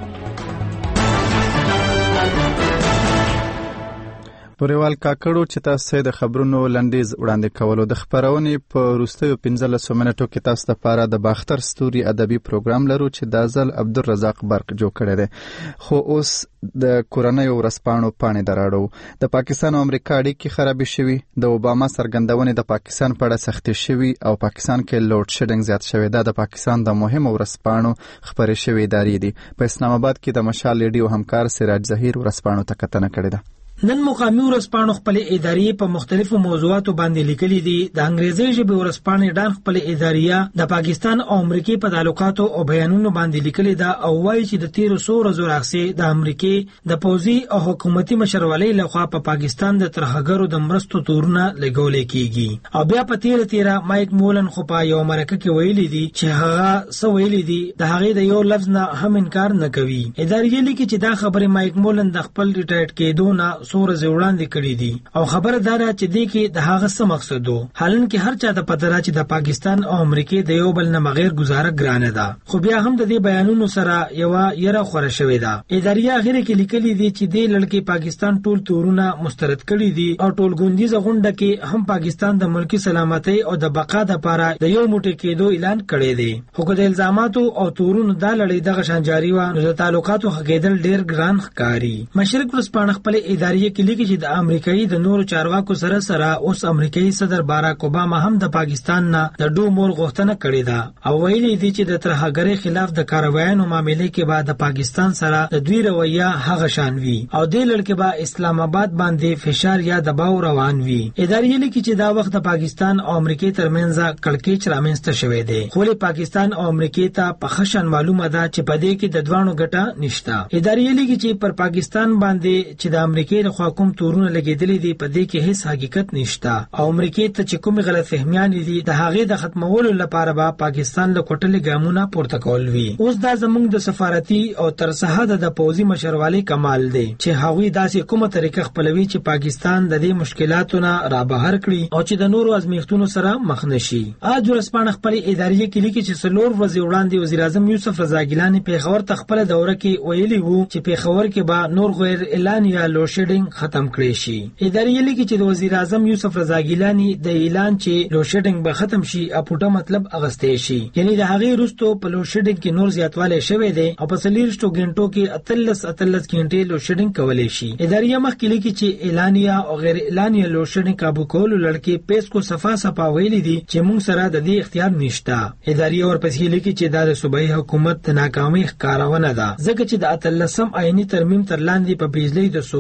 بوریوال کاکړو چې تاسو د خبرونو لنډیز وړاندې کولو د خبرونې په وروستیو پنځلسو منټو کې تاسو لپاره د باختر ستوري ادبي پروګرام لرو چې د ازل عبدالرزاق برق جوړ کړی دی. خو اوس د کورنۍ ورسپانو پاڼې دراړو. د پاکستان او امریکا اړیکې خراب شوي، د اوباما څرګندونې د پاکستان په اړه سختې شوي او پاکستان کې لوډ شیډینګ زیات شوی. دا د پاکستان د مهمو ورسپانو خبرې شوي ادارې دي. په اسلام آباد کې د مشال ریډیو همکار سراج ظهیر ورسپانو ته کتنه کړې ده. نن مقامی ورسپانو خپل ادارې په مختلفو موضوعاتو باندې لیکلي دي. د انګریزي ژبې ورسپانې ډان خپل ادارې د پاکستان او امریکای په تعلقاتو او بیانونو باندې لیکلي ده او وایي چې د تیر څو ورځو راځي د امریکای د پوځي او حکومتي مشرولۍ لخوا په پاکستان د ترهګرو د مرستو تورونه لګول کیږي. او بیا په تیر تیر مایک مولن خو په یو مرکه کې ویلي دي چې هغه سو ویلي دي د هغه د یو لفظ نه هم انکار نه کوي. ادارې لیکي چې دا خبره مایک مولن د خپل ریټایرډ کېدو نه سور زوړاندې کړې دي او خبره دارا چې دې کې د هغه څه مقصد وو. حالن کې هر چا ته پته را چې د پاکستان او امریکای د یو بل نه بغیر گزاره ګرانه ده، خو بیا هم د دې بیانونو سره یو یره خوره شوې ده. ادارې اخر کې لیکلي دي چې د لړکې پاکستان ټول تورونه مسترد کړي دي او ټول ګوندیزه غونډه کې هم پاکستان د ملکی سلامتۍ او د بقا لپاره د یو موټی کېدو اعلان کړی دی. خو د الزاماتو او تورونو د لړۍ دغه شان جاری و نو د تعلقاتو حقیقت ډیر ګران ښکاری. مشرق ورسپانه خپل ادارې کې لیکي چې د امریکایي د نورو چارواکو سره سره اوس امریکایي صدر باراک اوباما هم د پاکستان نه د ډو مور غوښتنه کړې ده او ویلي دي چې د ترهګرۍ خلاف د کاروایانو معاملې کې بعد د پاکستان سره د دوی رویه هغه شان وي او د لړکې با اسلام آباد باندې فشار یا دباو روان وي. ادارې لیکي چې دا وخت د پاکستان او امریکای ترمنځ کړکېچ رامنځته شوې ده، خو پاکستان او امریکای ته په خشن معلومه ده چې په دې کې د دوانو ګټه نشته. ادارې لیکي چې پر پاکستان باندې چې د امریکای د حکومت تورونه لګیدلې دي په دې کې هیڅ حقیقت نشته او امریکای ته چې کوم غلط فهمیان دي د هغې د ختمولو لپاره به پاکستان له کوټلې ګامونه پورته کول وي. اوس دا زموږ د سفارتي او تر سهاده د پوځي مشروالۍ کمال دی چې هغوی داسې کومه طریقه خپلوي چې پاکستان د دې مشکلاتونو را بهر کړي او چې د نورو ازمیښتونو سره مخ نشي. اج ورسپانه خپل ادارې کې لیکي چې څلور ورځې وړاندې وزیر اعظم یوسف رضا ګیلاني پیښور ته خپل دوره کې ویلي وو چې پیښور کې به نور غیر اعلانیه لوډ شیډینګ ختم کړي شي. ادارې لیکي چې د وزیر اعظم یوسف رضا ګیلاني د اعلان چې لوډ شیډینګ به ختم شي اپوټه مطلب اغستې شي، یعنی د هغې وروسته په لوډ شیډینګ کې نور زیاتوالی شوی دی او په څلېرویشتو غنټو کې اتلس اتلس غنټې لوډ شیډینګ کولی شي. ادارې مخکې لیکي چې اعلانیه او غیر اعلانیه لوډ شیډینګ کابو کولو لړکې پیسکو صفا صفا ویلي دي چې موږ سره د دې اختیار نشته. ادارې ورپسې لیکي چې دا د صوبایي حکومت د ناکامۍ ښکارونه ده ځکه چې د اتلسم آئیني ترمیم تر لاندې په بجلۍ د صوبو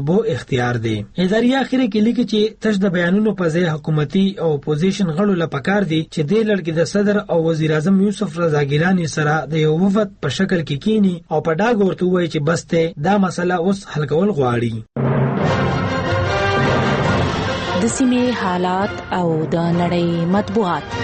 اختیار دی. اداري اخر کې لیکي چې تش د بیانونو په ځای حکومتي او اپوزیشن غړو لپاره دي چې د لړګي د صدر او وزیر اعظم یوسف رضا ګیلانی سره د یو وفد په شکل کې کینی او په ډاګ ورته وایي چې بس ته دا مسله اوس حل کول غواړي. د سیمې حالات او د نړۍ مطبوعات.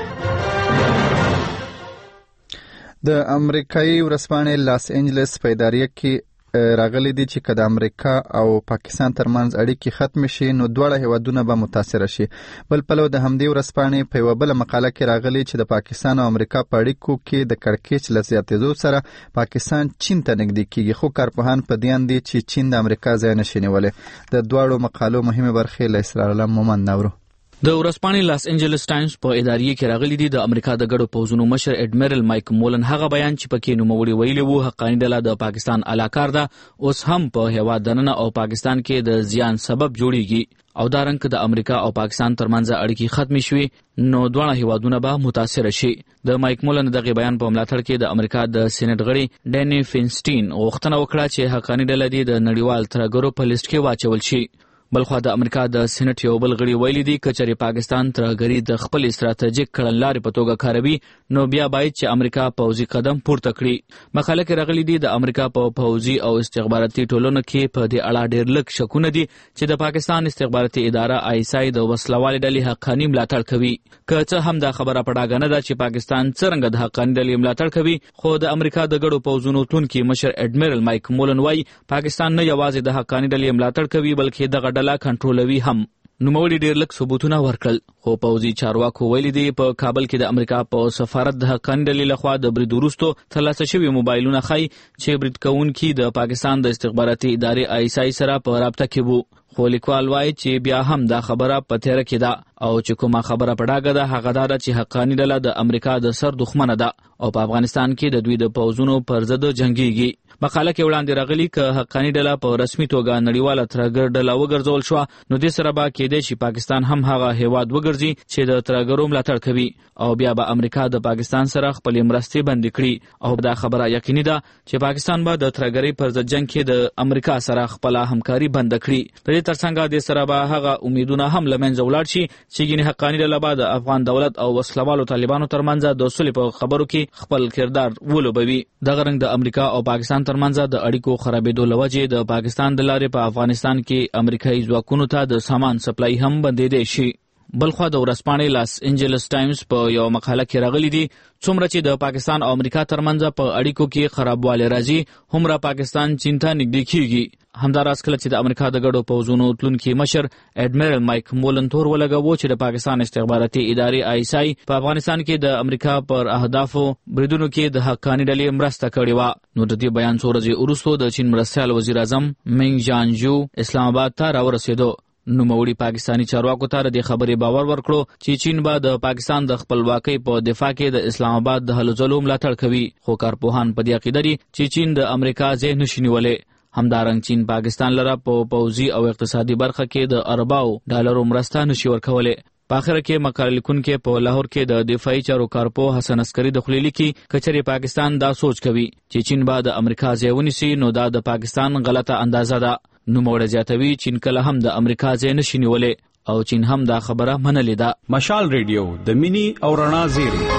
د امریکایي ورځپاڼې لاس انجلس په ادارې کې راغلي دي چې کله امریکا او پاکستان ترمنځ اړیکې ختم شي نو دواړه هیوادونه به متاثر شي. بل پلو د همدې ورځپاڼې په یو بل مقاله کې راغلي چې د پاکستان او امریکا په اړیکو کې د کړکېچ له زیاتېدو سره پاکستان چین ته نږدې کیږي، خو کارپوهان په دې اند دي چې چین د امریکا ځای نشي نیولی. د دواړو مقالو مهمه برخې له اسرار الله مومند نورو. د ورځپاڼې لاس انجلس ټایمز په ادارې کې راغلي دي د امریکا د ګډو پوځونو مشر اډمیرل مایک مولن هغه بیان چې پکې نوموړي ویلي وو حقاني ډله د پاکستان علاقار ده اوس هم په هیواد دننه او پاکستان کې د زیان سبب جوړیږي او دا رنګ د امریکا او پاکستان ترمنځ اړیکې ختم شوي نو دواړه هیوادونه به متاثر شي. د مایک مولن دغه بیان په ملاتړ کې د امریکا د سېنات غړي ډینی فینسټین غوښتنه وکړه چې حقاني ډله دې د نړیوال ترهګرو په لیست کې واچول شي. بلخوا د امریکا د سېنات یو بل غړي ویلي دي کچري پاکستان ترهګري د خپل استراتیژیک کړنلارې په توګه کاروي نو بیا باید چې امریکا پوځي قدم پورته کړي. مقاله کې راغلي دي د امریکا په پوځي او استخباراتي ټولنو کې په دې اړه ډېر لږ شکونه دي چې د پاکستان استخباراتي اداره آی ایس آی د وسلوالې ډلې حقاني ملاتړ کوي. که څه هم دا خبره په ډاګه نه ده چې پاکستان څرنګه د حقاني ډلې ملاتړ کوي، خو د امریکا د ګډو پوځونو تلونکي مشر اډمیرل مایک مولن وایي پاکستان نه یوازې د حقاني ډلې ملاتړ کوي بلکې دغه ډله کنټرولوي هم. نوموړي ډېر لږ ثبوتونه ورکړل، خو پوځي چارواکو ویلي دي په کابل کې د امریکا په سفارت د حقاني ډلې لخوا د برید وروسته ترلاسه شوي موبایلونه ښایي چې برید کوونکي د پاکستان د استخباراتي ادارې آی ایس آی سره په رابطه کې وو. خو لیکوال وایي چې بیا هم دا خبره په تیره کې ده او چې کومه خبره په ډاګه ده هغه دا ده چې حقاني ډله د امریکا د سر دښمنه ده او په افغانستان کې د دوی د پوځونو پر ضد جنګیږي. مقاله کې وړاندې راغلي که حقاني ډله په رسمي توګه نړیواله ترهګر ډله وګرځول شوه نو دې سره به کېدای شي پاکستان هم هغه هیواد وګرځي چې د ترهګرو ملاتړ کوي او بیا به امریکا د پاکستان سره خپلې مرستې بندې کړي او دا خبره یقیني ده چې پاکستان به د ترهګرۍ پر ضد جنګ کې د امریکا سره خپله همکاري بند کړي. د دې ترڅنګ دې سره به هغه امیدونه هم له منځه ولاړ شي چې ګینې حقاني ډله به د افغان دولت او وسلوالو طالبانو ترمنځ د سولې په خبرو کې خپل کردار ولوبوي. دغه رنګ د امریکا او پاکستان ترمنځ د اړیکو خرابېدو له وجې د پاکستان د لارې په افغانستان کې امریکایي ځواکونو ته د سامان سپلای هم بندېدی شي. بلخوا د ورځپاڼې لاس انجلس ټایمز په یو مقاله کې راغلي دي څومره چې د پاکستان او امریکا ترمنځ په اړیکو کې خرابوالی راځي هومره پاکستان چین ته نږدې کیږي. همداراز کله چې د امریکا د ګډو پوځونو تلونکي مشر اډمیرل مایک مولن تور ولګاوه چې د پاکستان استخباراتي ادارې آی ایس آی په افغانستان کې د امریکا پر اهدافو بریدونو کې د حقاني ډلې مرسته کړې وه. نو د دې بیان څو ورځې وروسته د چین مرستیال وزیر اعظم منګ جانجو اسلام آباد ته راورسېدو. نوموړي پاکستاني چارواکو ته د خبرې باور ورکړو چې چین به د پاکستان د خپلواکۍ په دفاع کې د اسلام آباد د هلو ځلو ملاتړ کوي، خو کارپوهان په دې عقیده دي چې چین د امریکا ځای نشي نیولی. همدارنګ چین پاکستان لره په پوځي او اقتصادي برخه کې د ارباو ډالرو مرسته نشي ورکولی. په اخر کې مقاله لیکونکي په لاهور کې د دفاعي چارو کارپو حسن عسکري د خلیلی کې کچري پاکستان دا سوچ کوي چې چین به د امریکا ځای ونیسي نو دا د پاکستان غلطه اندازه ده. نوموړی زیاتوي چین کله هم د امریکا ځای نشي نیولی او چین هم دا خبره منلې ده. مشال ریډیو د مینی او رڼا زیری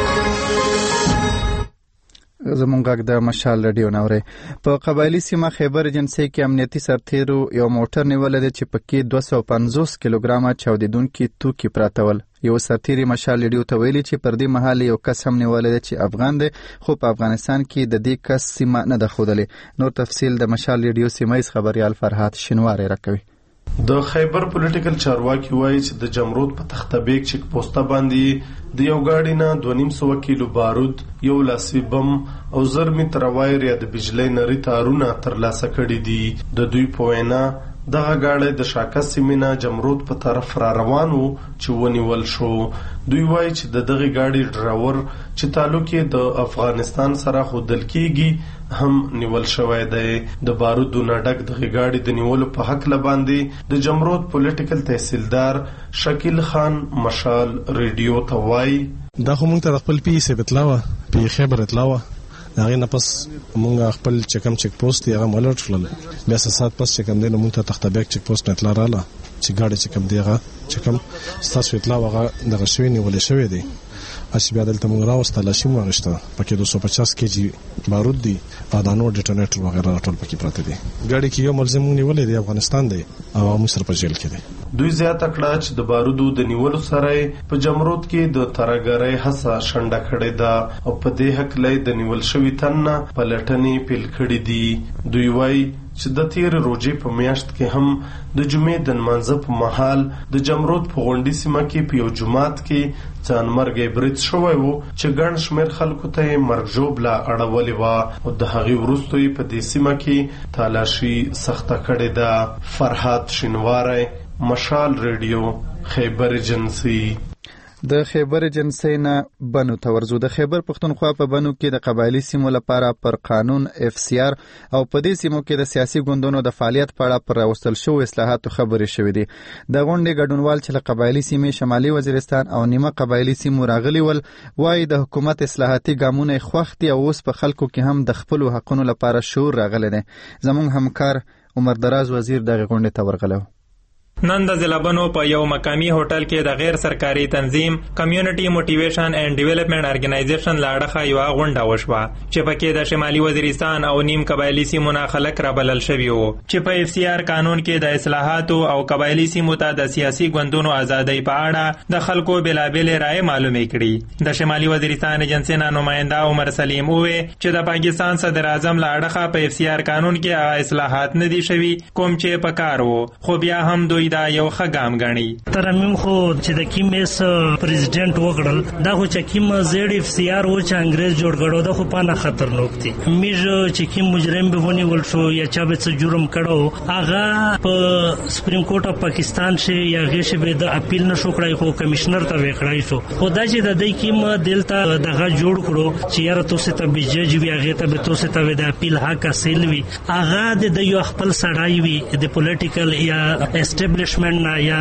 زمونږ غږ د مشال رادیو نورې. په قبایلي سیمه خیبر ایجنسۍ کې امنیتي سرتیرو یو موټر نیولی دی چې پکې دوه سوه پنځوس کیلوګرامه چاودېدونکي توکي پراته ول. یو سرتیري مشال رادیو ته ویلي چې پر دې مهال یو کس هم نیولی دی چې افغان دی خو په افغانستان کې د دې کس سیمه نه ده ښودلې. نور تفصیل د مشال رادیو سیمهیز خبریال فرهاد شینواری راکوي. د خیبر پولیټیکل چارواکي وایي چې د جمرود په تخته بیگ چیک پوسټه باندې د یو گاډي نه دوه نیم سوه کیلو بارود، یو لاسي بم او زر متره وایر یا د بجلی نري تارونه ترلاسه کړي دي. د دوی په وینا دغه گاډی د شاکه سیمې نه جمرود په طرف را روان و چې ونیول شو. دوی وایي چې د دغه گاډي ډرایور چې تعلق یې د افغانستان سره ښودل کیږي هم نیول شوی دی. د بارودو نه ډک دغه گاډي د نیولو په هکله باندې د جمرود پولیټیکل تحصیلدار شکیل خان مشال ریډیو ته وایي دا خو موږ ته د خپل پی سی اطلاع وه، پی خیبر اطلاع وه هغه نه پس مونږ خپل چکم چک پوسټ دی هغه مولر شول بیا سات پس چکم دی نو مونږ ته تختبیک چک پوسټ نه اطلاع رااله چې ګاډي چکم دی هغه چکم ستاسو اطلاع هغه دغه شوی نیولې شوی دی اسی بیا دلته مونږ راوسته لاشي مو غشته پکې دوه سوه پچاس کیجی بارود دي او د نور ډیټونیټر وغیرہ ټول پکې پراته دي ګاډي کې یو ملزم نیولې دی افغانستان دی او موږ سره په جیل کې دی دوی زیاته کړه چې د بارودو د نیولو سره په جمرود کې د ترګرۍ حسا شنډه کړې ده او په دې حق لې د نیول شوی تنه پلټنې پیل کړې دي دوی وایي چې د تیر روزې په میاشت کې هم د جمعې د نمانځه په مهال د جمرود په غونډې سیمه کې په یو جماعت کې ځانمرګي برید شوی وو چې ګڼ شمېر خلکو ته مرګ ژوبله اړولې وه او د هغې وروسته یې په دې سیمه کې تالاشي سخته کړې ده. فرهاد شینواری، مشال ریډیو، خیبر ایجنسی. د خیبر ایجنسی نه بنو ته ورځو. د خیبر پښتونخوا په بنو کې د قبایلی سیمو لپاره پر قانون اف سی آر او په دې سیمو کې د سیاسي ګوندونو د فعالیت په اړه پر راوستل شوو اصلاحاتو خبرې شوې دي. د غونډې ګډونوال چې له قبایلی سیمې شمالي وزیرستان او نیمه قبایلی سیمو راغلي ول وایي د حکومت اصلاحاتي ګامونه خوښ دي او اوس په خلکو کې هم د خپلو حقونو لپاره شعور راغلی دی. زموږ همکار عمر دراز وزیر دغه غونډې ته ورغلی. نن د ضلعبنو په یو مقامی هوټل کې د غیر سرکاري تنظیم کمیونټي موټیویشن اینڈ ډیولپمنٹ ارګنایزیشن لاړخه یو غونډه وشوه چې پکې د شمالي وزیرستان او نیم قبایلی سیمو نه خلک رابلل شوي وو چې په اف سی آر قانون کې د اصلاحاتو او قبایلی سیمو ته د سیاسي ګوندونو ازادۍ په اړه د خلکو بلابلې رائے معلومې کړي. د شمالي وزیرستان ایجنسی نه نماینده عمر سلیم وویل چې د پاکستان صدر اعظم لاړخه په اف سی آر قانون کې هغه اصلاحات نه دي شوي کوم چې پکار وو، خو بیا هم دوی دا یو خګام غني. ترمیم خو چې د کیم اس پریزیدنت وګړل دا خو چې کیم زیډ اف سی آر و چې انګريز جوړ غړو دا خو پانه خطرناک دي. میج چې کیم مجرم به ونی ول شو یا چا به څه جرم کړو هغه په سپریم کورټ اف پاکستان شي یا غي شي به د اپیل نشو کړای خو کمشنر ته وکړای شو. خو دا چې د دې کیم دلته دغه جوړ کړو چې یاره تاسو ته به جج وی هغه ته به تاسو ته د اپیل حق حاصل وي هغه د یو خپل سړای وي د پولیټیکل یا اسټابلیشمنت یا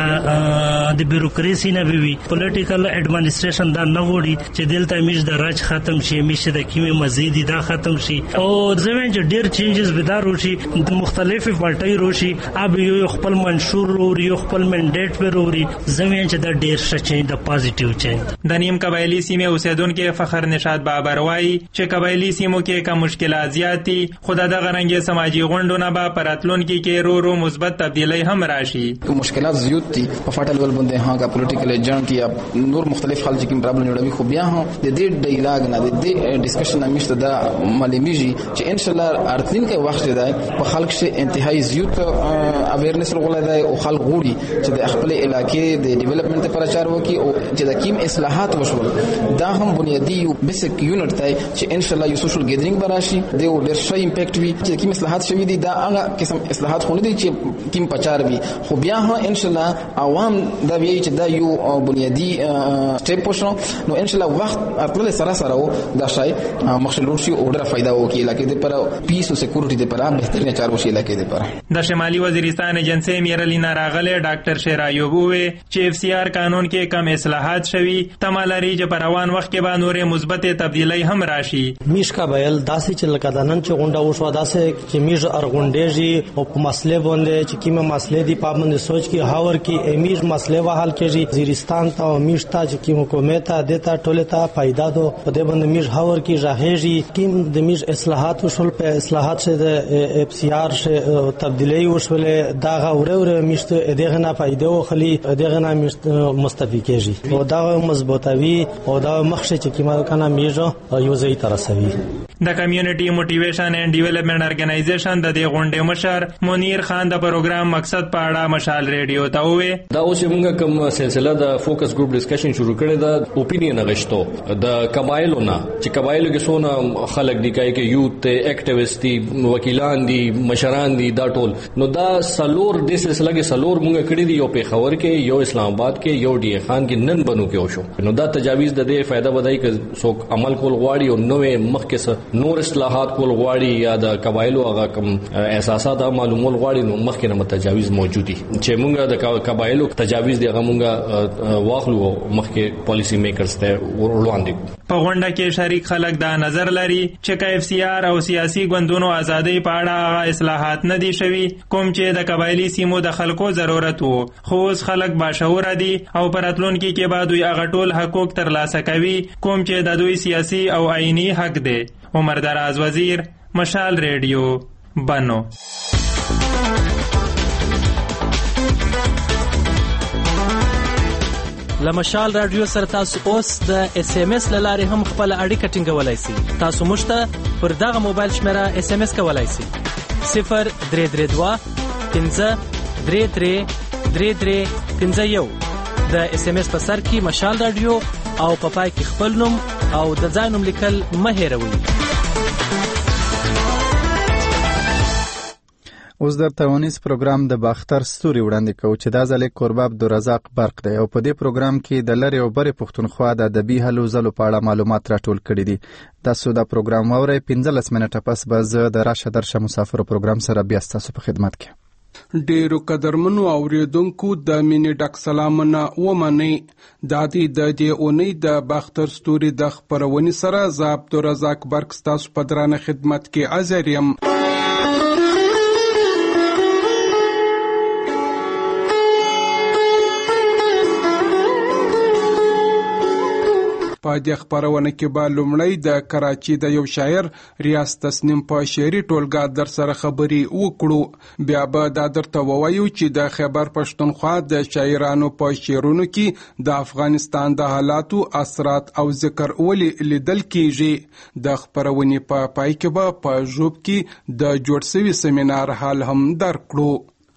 د بیوروکراسي نه وی پولیټیکل اډمنستریشن دا نه وړي چې دلته میش د راج ختم شي میش د کیمه مزید دا ختم شي او ځوین چې ډیر چینجز ودار وشي د مختلفي پارټي روشي اب یو خپل منشور ورو یو خپل منډیټ وروري ځوین چې د ډیر څه چینج د پازیټیو چینج. د نیم قبایلی سیمه اوسیدونکو فخر نشاد بابر وایي چې قبایلی سیمو کې کوم مشکلات زیات دي خو د غرنګي سماجی غونډونه به پراتلونکو کې رو رو مثبت تبدیلی هم راشي. مشکلات زیات دي په فاټل ول باندې ها کا پولیټیکل ایجنټ یا نور مختلف خلک کوم پرابلم جوړوي خو بیا هم د دې ډایلاګ نه د دې ډیسکشن نمیشته دا معلومیږي چې ان شاء الله ارتلین کې وخت دی په خلک شه انتهایی زیات اویرنس ورغله دی او خلک غوړي چې د خپل علاقې د ډیولپمنٹ لپاره چار وکي او چې د کیم اصلاحات وشول دا هم بنیادی یو بیسیک یونټ دی چې ان شاء الله یو سوشل ګیدرینګ براشي دی او ډیر ښه امپیکټ وي چې کیم اصلاحات شوي دي دا هغه قسم اصلاحات خو نه دي چې کیم پچار وي خو بیا هم ان شاء الله عوام دا وی چې دا یو بنیادی سټیپ وشو نو ان شاء الله وخت خپل سره سره دا شای مخشلور شي او ډیره فائدہ وکي علاقې د پر پیس او سکیورټي د پر بهترین چار وشي علاقې د پر. د شمالي وزیرستان ایجنسی میرلینا راغله ډاکټر شیرایوب ووی چې اف سی آر قانون کې کم اصلاحات شوي تمالری چې په روان وخت کې به نورې مثبت تبدیلی هم راشي. میش کا بیل داسې چې لکه د نن چې غونډه وشو داسې چې میش ارغونډېږي او په مسلې باندې چې کیمه مسلې دی په باندې سوچ کې هاور کې امیش مسلې وحل کېږي وزیرستان ته او میش ته چې کوم حکومت ته دته ټوله ته فائدہ دو په دې باندې میش هاور کې راهېږي کیم د میش اصلاحات وشول په اصلاحات شه د اف سی آر شه تبدیلی وشول دا غوړه ور میش ته دغه نه فائدہ وخلی دغه نه میش مستفید کېږي او دا مضبوطوي او دا مخشه چې کیما کنه میش یو ځای تر رسوي. د کمیونټي موټیویشن اینڈ ډیولپمنٹ ارګنایزیشن د دې غونډې مشر منیر خان د پروګرام مقصد په اړه مشال ریډیو ته وویل دا اوس موږ کوم سلسله د فوکس ګروپ ډسکشن شروع کړی دا اوپینین غشتو د قبایلو نه چې قبایلو کې څونه خلک دي کې یوت ته اکټیویست دي وکیلان دي مشران دي دا ټول نو دا سلور د سلسله کې سلور موږ کړی دي یو په خبر کې یو اسلام آباد کې یو ډی خان کې نن بنو کې وشو نو دا تجاویز د دې فائدہ بدای کې څوک عمل کول غواړي او نوې مخکې نور اصلاحات کول غواړي یا د قبایلو هغه کوم احساسات معلومول غواړي نو مخکې نه تجاویز موجودي چې موږ د قبایلو تجاویز دی هغه موږ واخلو مخکې پالیسی میکرز ته وړاندې. په غونډه کې شریک خلک دا نظر لري چې که اف سی آر او سیاسي ګوندونو ازادۍ په اړه هغه اصلاحات نه دي شوي کوم چې د قبایلي سیمو د خلکو ضرورت وو، خو اوس خلک باشعوره دي او په راتلونکي کې به دوی هغه ټول حقوق ترلاسه کوي کوم چې د دوی سیاسي او آئینی حق دی. عمر دراز وزیر، مشال ریډیو، بنو. لمشال رادیو سره تاسو اوس د اس ام اس لاره هم خپل اړیکه ټینګولای شئ. تاسو موږ ته پر دغه موبایل شمیره اس ام اس کولای شئ. صفر درې درې دوه پنځه درې درې درې درې پنځه یو. د اس ام اس په سر کې مشال رادیو او په پای کې خپل نوم او د ځای نوم لیکل مه هېروئ. اوس در تاونیز پروګرام د باختر ستوري وړاندې کوو چې دا ځل قرب عبدالرزاق برق دی او په دې پروګرام کې د لرې او برې پښتونخوا د ادبي هلو ځلو په اړه معلومات راټول کړي دي. تاسو دا پروګرام واورئ، پنځلس منټه پس به زه د راشه درشه مسافرو پروګرام سره بیا ستاسو په خدمت کې. ډیرو قدرمنو اوریدونکو د مینې ډک سلامونه ومنئ. دا دی د دې اونۍ د باختر ستوري د خپرونې سره زه عبدالرزاق برق ستاسو په درانه خدمت کې حاضر یم. په دې خپرونه کې به لومړی د کراچي د یو شاعر ریاض تسنیم په شعري ټولګه در سره خبرې وکړو. بیا به دا درته ووایو چې د خیبر پښتونخوا د شاعرانو په شعرونو کې د افغانستان د حالاتو اثرات او ذکر ولې لیدل کیږي. د خپرونې په پای کې به په ژوب کې د جوړ شوي سیمینار حال هم درکړو.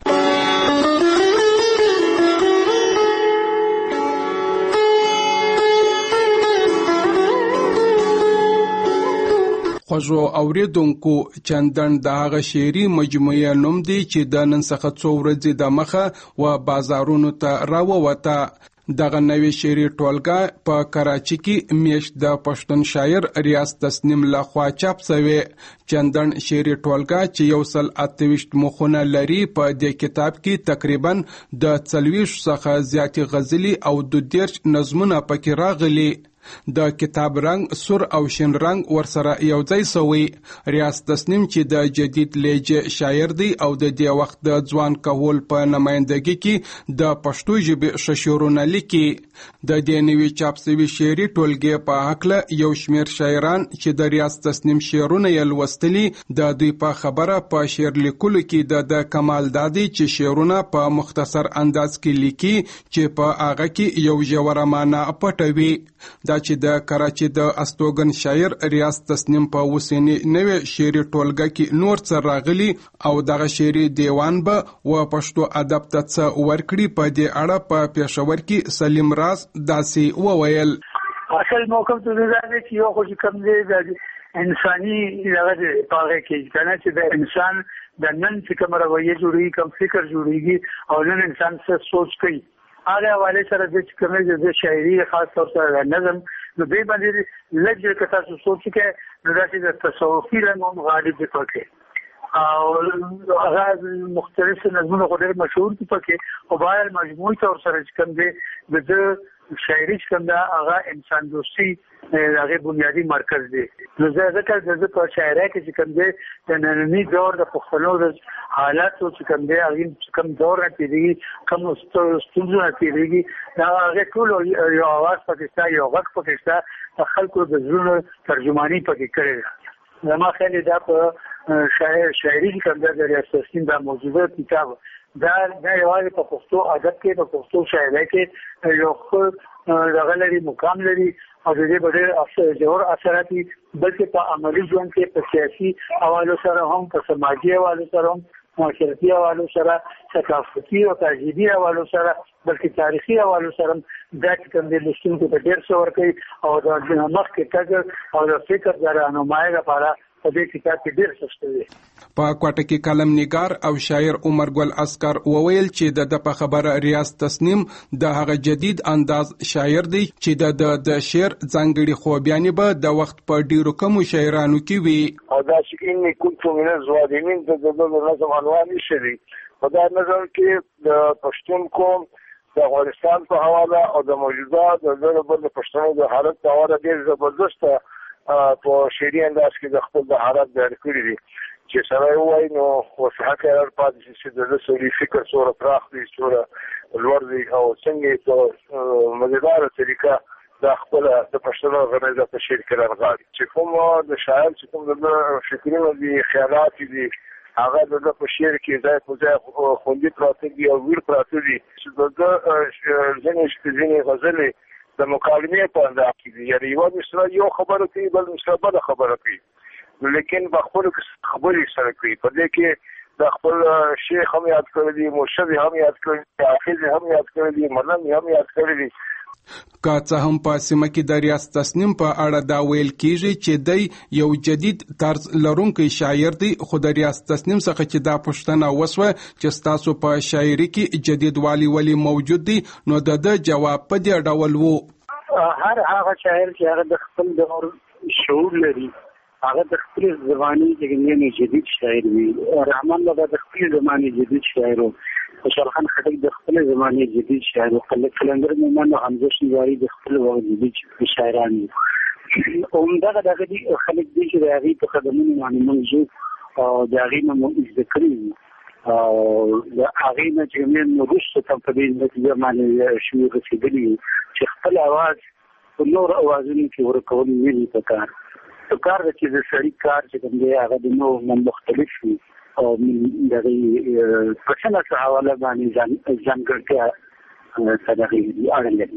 خوږو اوریدونکو، چندن د هغه شعري مجموعه نوم دی چې د نن څخه څو ورځې د مخه و بازارونو ته راووته. دغه نوې شعري ټولګه په کراچي کې میاشت د پښتون شاعر ریاض تسنیم لخوا چاپ شوې. چندن شعري ټولګه چې یو سل اته ویشت مخونه لري، په دې کتاب کې تقریبا د څلوېښت څخه زیاتې غزلې او دو دېرش نظمونه پکې راغلي. د کتاب رنگ سور او شین رنگ ورسره یو ځای شوی. ریاض تسنیم چې د جدید لهجه شاعر دی او د دې وخت د ځوان کهول په نمائندګۍ کې د پښتو ژبې ښه شعرونه لیکي. د دې نوي چاپ شوي شعري ټولګې په هکله یو شمېر شاعران چې د ریاض تسنیم شعرونه یې لوستلي، د دوی په خبره په شعر لیکلو کې د د کمال دا دی چې شعرونه په مختصر انداز کې لیکي چې په هغه کې یو ژوره معنا پټوي. دا چې د کراچي د استوګن شاعر ریاض تسنیم په اوسنی نوې شعري ټولګه کې نور څه راغلي او دغه شعري دیوان به و پښتو ادب ته څه ورکړي. په دې اړه په پېښور کې سلیم راز داسې وویل. اصل موقف ته دا دی چې یو خو کم دی د انساني دغه پاره کې کنه چې د انسان د نن چې کوم رویه جوړیږي، کوم فکر جوړیږي او نن انسان څه سوچ کوي، هغه حواله سره د کومې د شاعري خاص طور سره نظم نو به باندې لږ کته تاسو سوچ کې نو داسې د تصوفي رنګ غالب دي پکې او هغه مختلف نظمونه غوډر مشهور دي پکې او بهر مجموعي طور سره کوم دي د شاعري کوم دا هغه انسان دوستي هغه بنیادی مرکز دی. نو زه ځکه د په شاعرۍ کې کوم دي د نننی دور د پښتنو د حالاتو چې کوم دي هغه کوم دور راځي کوم ستونزې راځي دا هغه ټول یو आवाज پکې یو غږ پکې د خلکو د زړونو ترجمانی پکې کړی. زما خیال دا په شاعر شاعري کوم د ریاض تسنیم دا موجوده کتاب دا دا یوازې په پښتو ادب کې په پښتو شاعرۍ کې یو خو دغلري مقام لري او د دې بډې اثر جوړ اثرات بلکې په عملی ژوند کې په سیاسي حوالو سره هم په سماجي حوالو سره هم معاشرتي حوالو سره ثقافتي او تهذیبي حوالو سره بلکې تاریخي حوالو سره دا کوم د لستونکو په ډیر څه ورکوي او د مخ کې تګ او د فکر د راهنمایۍ لپاره په دې کتاب کې ډیر څه دی. په کوټه کې کلم نگار او شاعر عمر ګل اسکر وویل چې د په خبره ریاض تسنیم د هغه جدید انداز شاعر دی چې د د شعر ځانګړي خوبیانې به د وخت په ډیرو کمو شاعرانو کې وي. او دا چې ان كنت من الزوادمين د د نظم عنوان شری په دا نظم کې د پښتون قوم د افغانستان په حواله او د موجوده د دغه د پښتنو د حالت په حواله ډېر زبردست په شعري انداز کې د خپل د حالت بیان کړی دي چې سره وایي نو وسه قرار پاتې چې د سړي فکر سره پراخ دي سره لوړ دي او څنګه په مزیدار طریقه د خپل د پښتنو غنځه په شعر کې راغلي چې کوم د شاعر چې کوم د فکرونو دي خیالات دي هغه د په شعر کې ځای په ځای خوندي پراته دي او ویل پراته دي چې د ځینې ځینې غزلې د مکالمې په انداز کې دي یعنی یو مصرا یو خبره کوي بل مصرا بل خبره کوي لیکن په خپل خبرې سره کوي په دې کې د خپل شیخ هم یاد کړی دي مرشد هم یاد کړی دي حافظ هم یاد کړی دي مولانا هم یاد کړی دي که څه هم په سیمه کې د ریاست تسنیم په اړه دا ویل کیږي چې دی یو جدید طرز لرونکی شاعر دی خو د ریاست تسنیم څخه چې دا پوښتنه وسوه چې تاسو په شاعري کې جدید والی ولی موجود دی نو د جواب په دې ډول وو هر هغه شاعر چې هغه د خپل دور شعور لري هغه د خپل زماني کې جدید شاعر وي رحمان بابا د خپل زماني جدید شاعر وو خوشحال خان خټک د خپل زمانه جدید شاعر او کلندر مومن او حمزه شینواری د خپل وخت جدید شاعران دي اومدغه دغه دي خلک دي چې د هغه په قدمونو باندې موضوع او د هغه نوم ذکر کړی او د هغه نه چې موږ نورسته تم په دې نتیجه باندې شو رسیدلی چې خپل आवाज په نور اوازونو کې ورکول نه دي پکار پکار د چې د سړي کار چې کوم دی هغه د نو مختلف وي او دغه پښنه څه حواله باندې ځان ځانګړتیا صدقې دي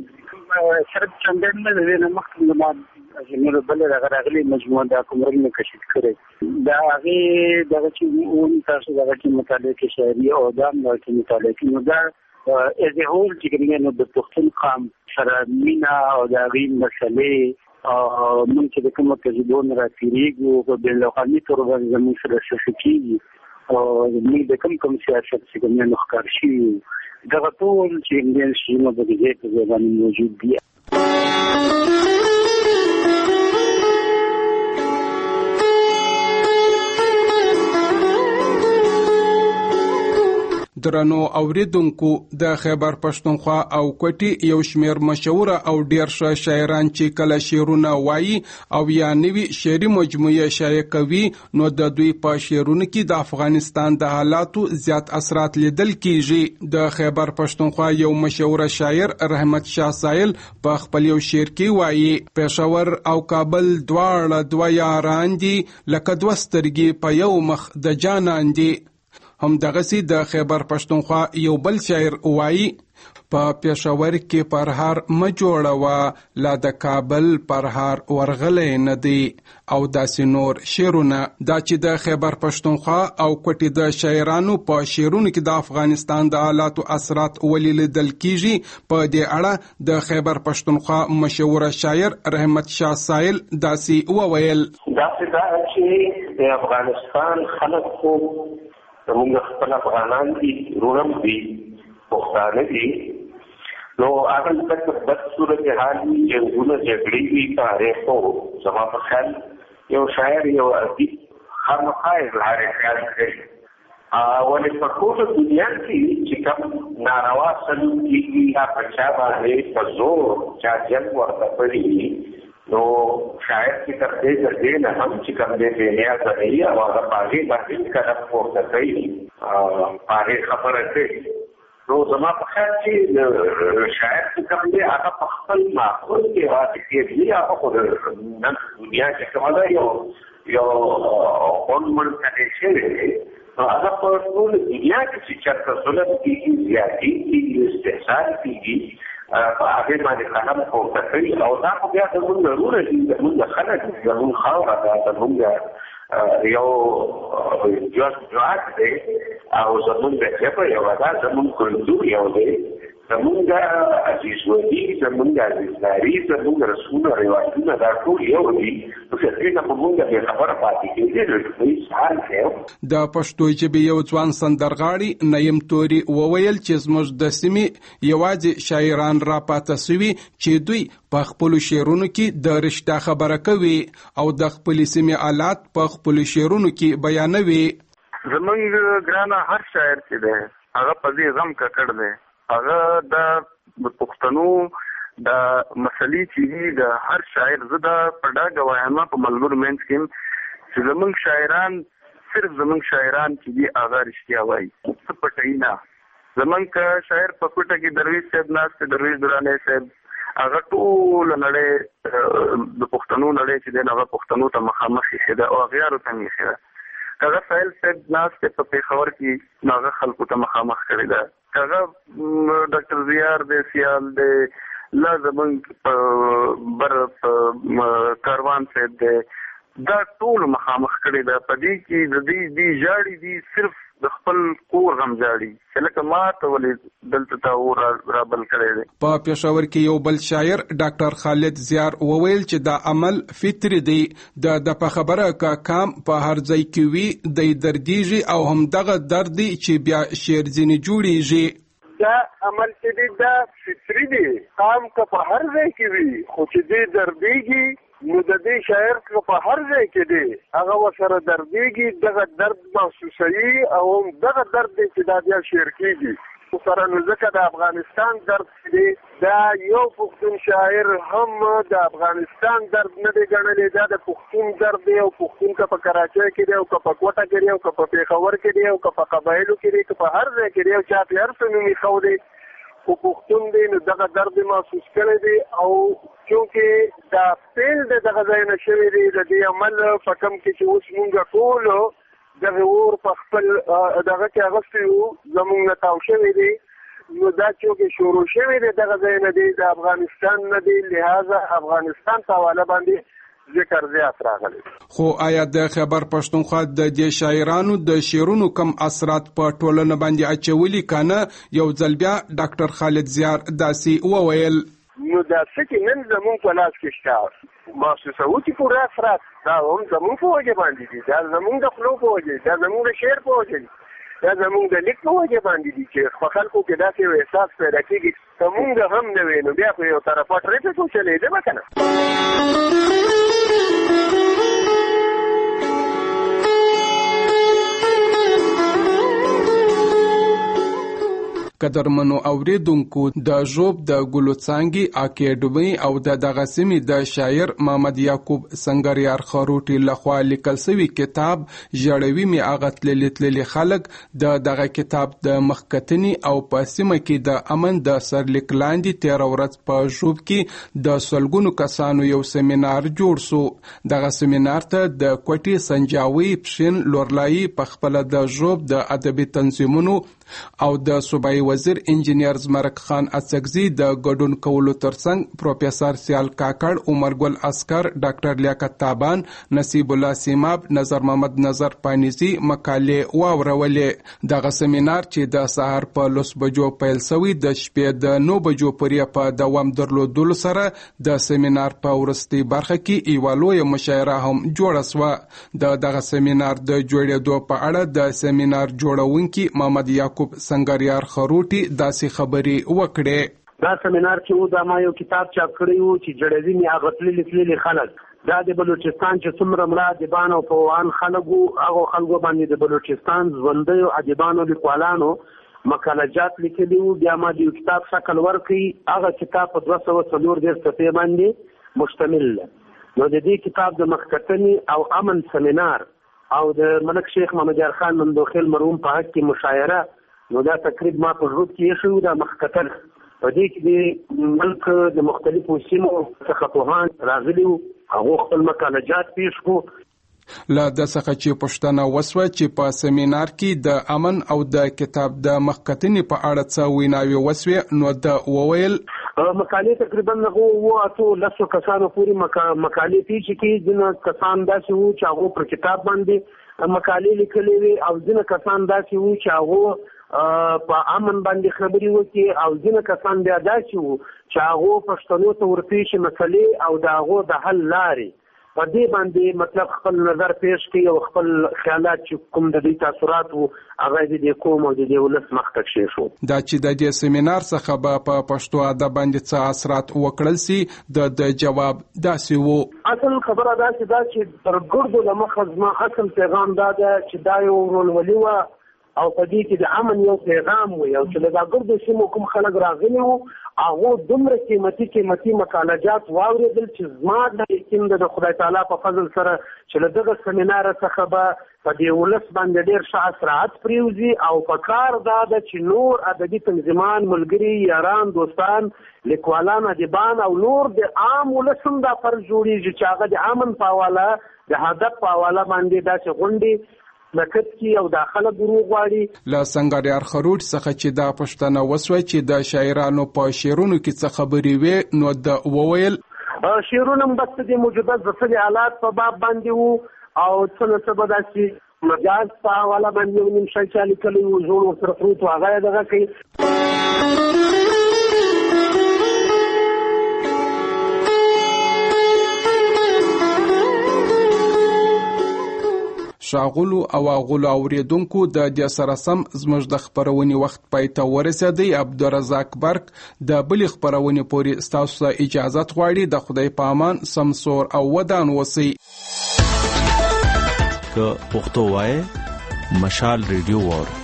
اړه شرط چندن نه دی نه مخکې ما جنور بل راغلي مجموعه د کومرنه کشف کړي دا هغه دغه چې اون تاسو دغه چې مطالعه کې شاعري او دام نو کې مطالعه کې نو دا از هول چې کومه د پښتون قام سره مینا او د غي مسلې او موږ چې د کومه تجربه راتېریږو په بل لوقاني تور باندې زموږ سره شفقي او موږ د کوم کوم سیاست چې کومه نخکار شي دا ټول چې انډین شي نو په دې کې ځوان موجود دي درنو اوریدونکو د خیبر پښتونخوا او کوټي یو شمیر مشهور او ډیر ښه شاعران چې کله شعرونه وایي او یا نوی شعري مجموعه شایع کوي نو د دوی په شعرونو کې د افغانستان د حالاتو زیات اثرات لیدل کیږي د خیبر پښتونخوا یو مشهور شاعر رحمت شاه سایل په خپل یو شعر کې وایي پېښور او کابل دواړه دوه یاران دي لکه دوه سترګې په یو مخ د جانان دي هم دغه سي د خیبر پښتونخوا یو بل شاعر وایي په پېښور کې پرهار م جوړوا لا د کابل پرهار ورغلې نه دی او داسې نور شعرونه دا چې د خیبر پښتونخوا او کوټي د شاعرانو په شعرونو کې د افغانستان د حالاتو اثرات ولې لیدل کیږي په دې اړه د خیبر پښتونخوا مشهور شاعر رحمت شاه سایل داسې وویل داسې دا چې د افغانستان خلک خو زمونږ خپل افغانان دي رونم دي پښتانه دي نو هغه تک بد صورت حال وي جنګونه جګړې وي تاریخ خو زما په خیال یو شاعر یو ادیب خامخا اظهار خیال کوي ولې په ټوله دنیا کې چې کوم ناروا سلوک کېږي یا په چا باندې په زور چا جنګ ورته کړي نو شاید چې تر دې ځای نه هم چې کوم دې دنیا ته یې او هغه باندې باندې کله پورته کوي باندې خبره کوي نو زما په خیال چې شاید چې کوم دې هغه په خپل معقول کې راځي چې هغه خو نن دنیا چې کومه ده یو یو اونمن کې چې هغه په ټول دنیا کې چې چرته ظلم کېږي زیاتې کېږي استحصال کېږي په هغه باندې قلم پورته کوي او دا خو بیا زموږ ضرور دي زموږ خلک زموږ خاوره ده زموږ یو جوړ جوړ دی او زموږ ژبه یو ده زموږ کلتور یو دی زموږ عزیزولي زموږ عزیزداري زموږ رسول او رواجونه دا ټول یو دي نو څنګه په موږ به خبره پاتې کېږي د پښتو ژبې یو ځوان سندرغاړي نیم توري وویل چې زموږ د سیمې یوازې شاعران را پاتې سوي چې دوی په خپل شعرونو کې د رښتا خبره کوي او د خپل سیمې حالات په خپل شعرونو کې بیانوي زمونږ ګرانه هر شاعر چې دی هغه په دې غم ککړ دی هغه د پښتنو د مسلې چې د هر شاعر زده په ډاګه وایم په ملګرو منځ کې چې زمونږ شاعران صرف زمونږ شاعران چې دي هغه رښتیا وایي څه پټوي نه. زمونږ شاعر په کوټه کې درویش صاحب ناست درویش درانی صاحب هغه ټول نړۍ د پښتنو نړۍ چې دی هغه پښتنو ته مخامخ ایښې ده او اغیارو ته هم ایښې ده. هغه سایل صاحب ناست په پېښور کې هغه خلکو ته مخامخ کړې ده. هغه ډاکټر زیار دی سیال دی لا زمونږ بر کاروان صاحب دی دا ټول مخامخ کړي دا پدې کې د دې دی جاړي دي صرف د خپل کور غم جاړي چې لکه ما ته ولې دلته تا اور را بل کړي دي. په پېښور کې یو بل شاعر ډاکټر خالد زیار وویل چې دا عمل فطري دی د د په خبره کا کام په هر ځای کې وي د دردیږي او هم دغه درد چې بیا شعر ځینې جوړیږي. دا عمل چې دی دا فطري دی کام که په هر ځای کې وي خو چې دی دردیږي نو د دې شاعر په هر ځای کې دی هغه ورسره دردیږي دغه درد محسوسوي او دغه درد دی چې دا بیا شعر کېږي سره نو ځکه د افغانستان درد دی دا یو پښتون شاعر هم د افغانستان درد نه دی ګڼلی دا د پښتون درد دی او پښتون که په کراچۍ کې دی او که په کوټه کې دی او که په پېښور کې دی او که په قبایلو کې دی که په هر ځای کې دی او چا پې هر څه نوم ایښو دی خو پښتون دی نو دغه درد محسوس کړی دی او چونکې دا پیل د دغه ځای نه شوی دی د دې عمل په کوم کې چې اوس مونږ ټول دغه اور په خپل دغه کې اغوستی وو زمونږ نه تاو شوی دی نو دا چونکې شروع شوی دی دغه ځای نه دی د افغانستان نه دی لہذا افغانستان ته حواله باندې ذکر زیات راغلی. خو آیا د خیبر پښتونخوا د دې شاعرانو د شعرونو کم اثرات په ټولنه باندې اچولي کنه یو ځل بیا ډاکټر خالد زیار داسې وویل نو دا څه چې نن زمونږ په لاس کې شته محسوسوو چې پوره اثرات دا هم زمونږ په وجه باندې دي دا زمونږ د خلو په وجه دا زمونږ د شعر په وجه دي دا زمونږ د لیک په وجه باندې دي چې په خلکو کې داسې یو احساس پیدا کېږي که مونږ هم نه وي نو بیا خو یو طرفه ټرېفک وچلېده به که نه. قدرمنو اوریدونکو د ژوب د ګلوڅانګي اکیډمي او د دغه سیمې د شاعر محمد یعقوب سنگریار خروټي لخوا لیکل شوی کتاب جوړوي می اغت للیتللی خلک د دغه کتاب د مخکتنی او په سیمه کې د امن د سرلیکلاندې تیر ورځ په ژوب کې د سلګونو کسانو یو سیمینار جوړ سو. دغه سیمینار ته د کوټي سنجاوي پښین لورلای په خپل د ژوب د ادبي تنظیمونو او د صوبایي وزیر انجینیر زمرک خان اڅکزي د ګډون کولو ترڅنګ پروفیسور سیال کاکړ عمر ګل اسکر ډاکټر لیاقت تابان نصیب الله سیماب نظر محمد نظر پانیزي مقالې واورولې. دغه سیمینار چې د سهار په لس بجو پیل شوی د شپې د نو بجو پورې په دوام درلودلو سره د سیمینار په ورستي برخه کې یوه لویه مشاعره هم جوړه سوه. د دغه سیمینار د جوړېدو په اړه د سیمینار جوړونکي محمد یعقوب سنگریار خروټي داسې خبرې وکړې. دا سیمینار چې و دا ما یو کتاب چاپ کړی و چې جړوي می هغه تللي تللي خلک دا د بلوچستان چې څومره مړه ادیبان او پوهان خلک وو هغو خلکو باندې د بلوچستان ژوندیو ادیبانو لیکوالانو مقالجات لیکلي وو بیا ما د یو کتاب شکل ورکړي هغه کتاب په دوه سوه څلور دېرش صفحې باندې مشتمل ده. نو د دې کتاب د مخکتني او امن سیمینار او د ملک شیخ محمد یار خان مندوخیل مرحوم په حق کې مشاعره نو دا تقریب ما په ژوب کې ایښی و دا مخکتن په دې کې د ملک د مختلفو سیمو څخه پوهان راغلي وو هغو خپل مقالجات پیښ کړو. له د څخه چې پوښتنه وسوه چې په سیمینار کې د امن او د کتاب د مخکتنې په اړه څه ویناوې وسوې نو د وویل مقالې تقریبا هغو اووه اتو لسو کسانو پورې مقالې پیښې کې ځینې کسان داسې وو چې هغو پر کتاب باندې مقالې لیکلې وې او ځینې کسان داسې وو چې هغو په امن باندې خبرې وکړي او ځینې کسان بیا داسې وو چې هغو پښتنو ته ورپېښې مسلې او د هغو د حل لارې په دې باندې مطلب خپل نظر پیش کړي او خپل خیالات چې کوم د دې تاثرات وو هغه د دې قوم او د دې ولس مخته کښېښود. دا چې د دې سیمینار څخه به په پښتو ادب باندې څه اثرات وکړل سي د د جواب داسې وو. اصل خبره داسې ده چې تر ګردو له مخه زما اصل پیغام دا ده چې دا یو ورورولي وه او په دې کې د امن یو پیغام وي او چې د ګردو سیمو کوم خلک راغلي وو هغه دومره قیمتي قیمتي مقالجات واوریدل چې زما د یقین د خدای تعالی په فضل سره چې دغه سیمینار څخه به په دې ولس باندې ډېر ښه اثرات پریوزي او په کار دا ده چې نور ادبي تنظیمان ملګري یاران دوستان لیکوالان ادیبان او نور د عام ولس هم دا فرض جوړیږي چې هغه د امن په حواله د هدف په حواله باندې داسې غونډې لکت کی او داخله دروغ غواړي. له سنگریار خروټ څخه چې دا پښتنه وسوي چې د شاعرانو په شعرونو کې څه خبرې وي نو د وویل شعرونه بس د موجوده ځفلي حالات په باب باندې وو او څنګه څه به داسې مجاز په حواله باندې یو نیم شای چالي کلی وو زوړ ورسره فروت هغه دغه کوي. شاغلو او غلو اوریدونکو د دې سره سم زموږ د خبرونې وخت پای ته ورسېدی. عبدالرزاق برق د بل خبرونې پورې ستاسو اجازه غواړي. د خدای په امان سمسور او ودان وسی. که پښتو وای مشال ریډیو وور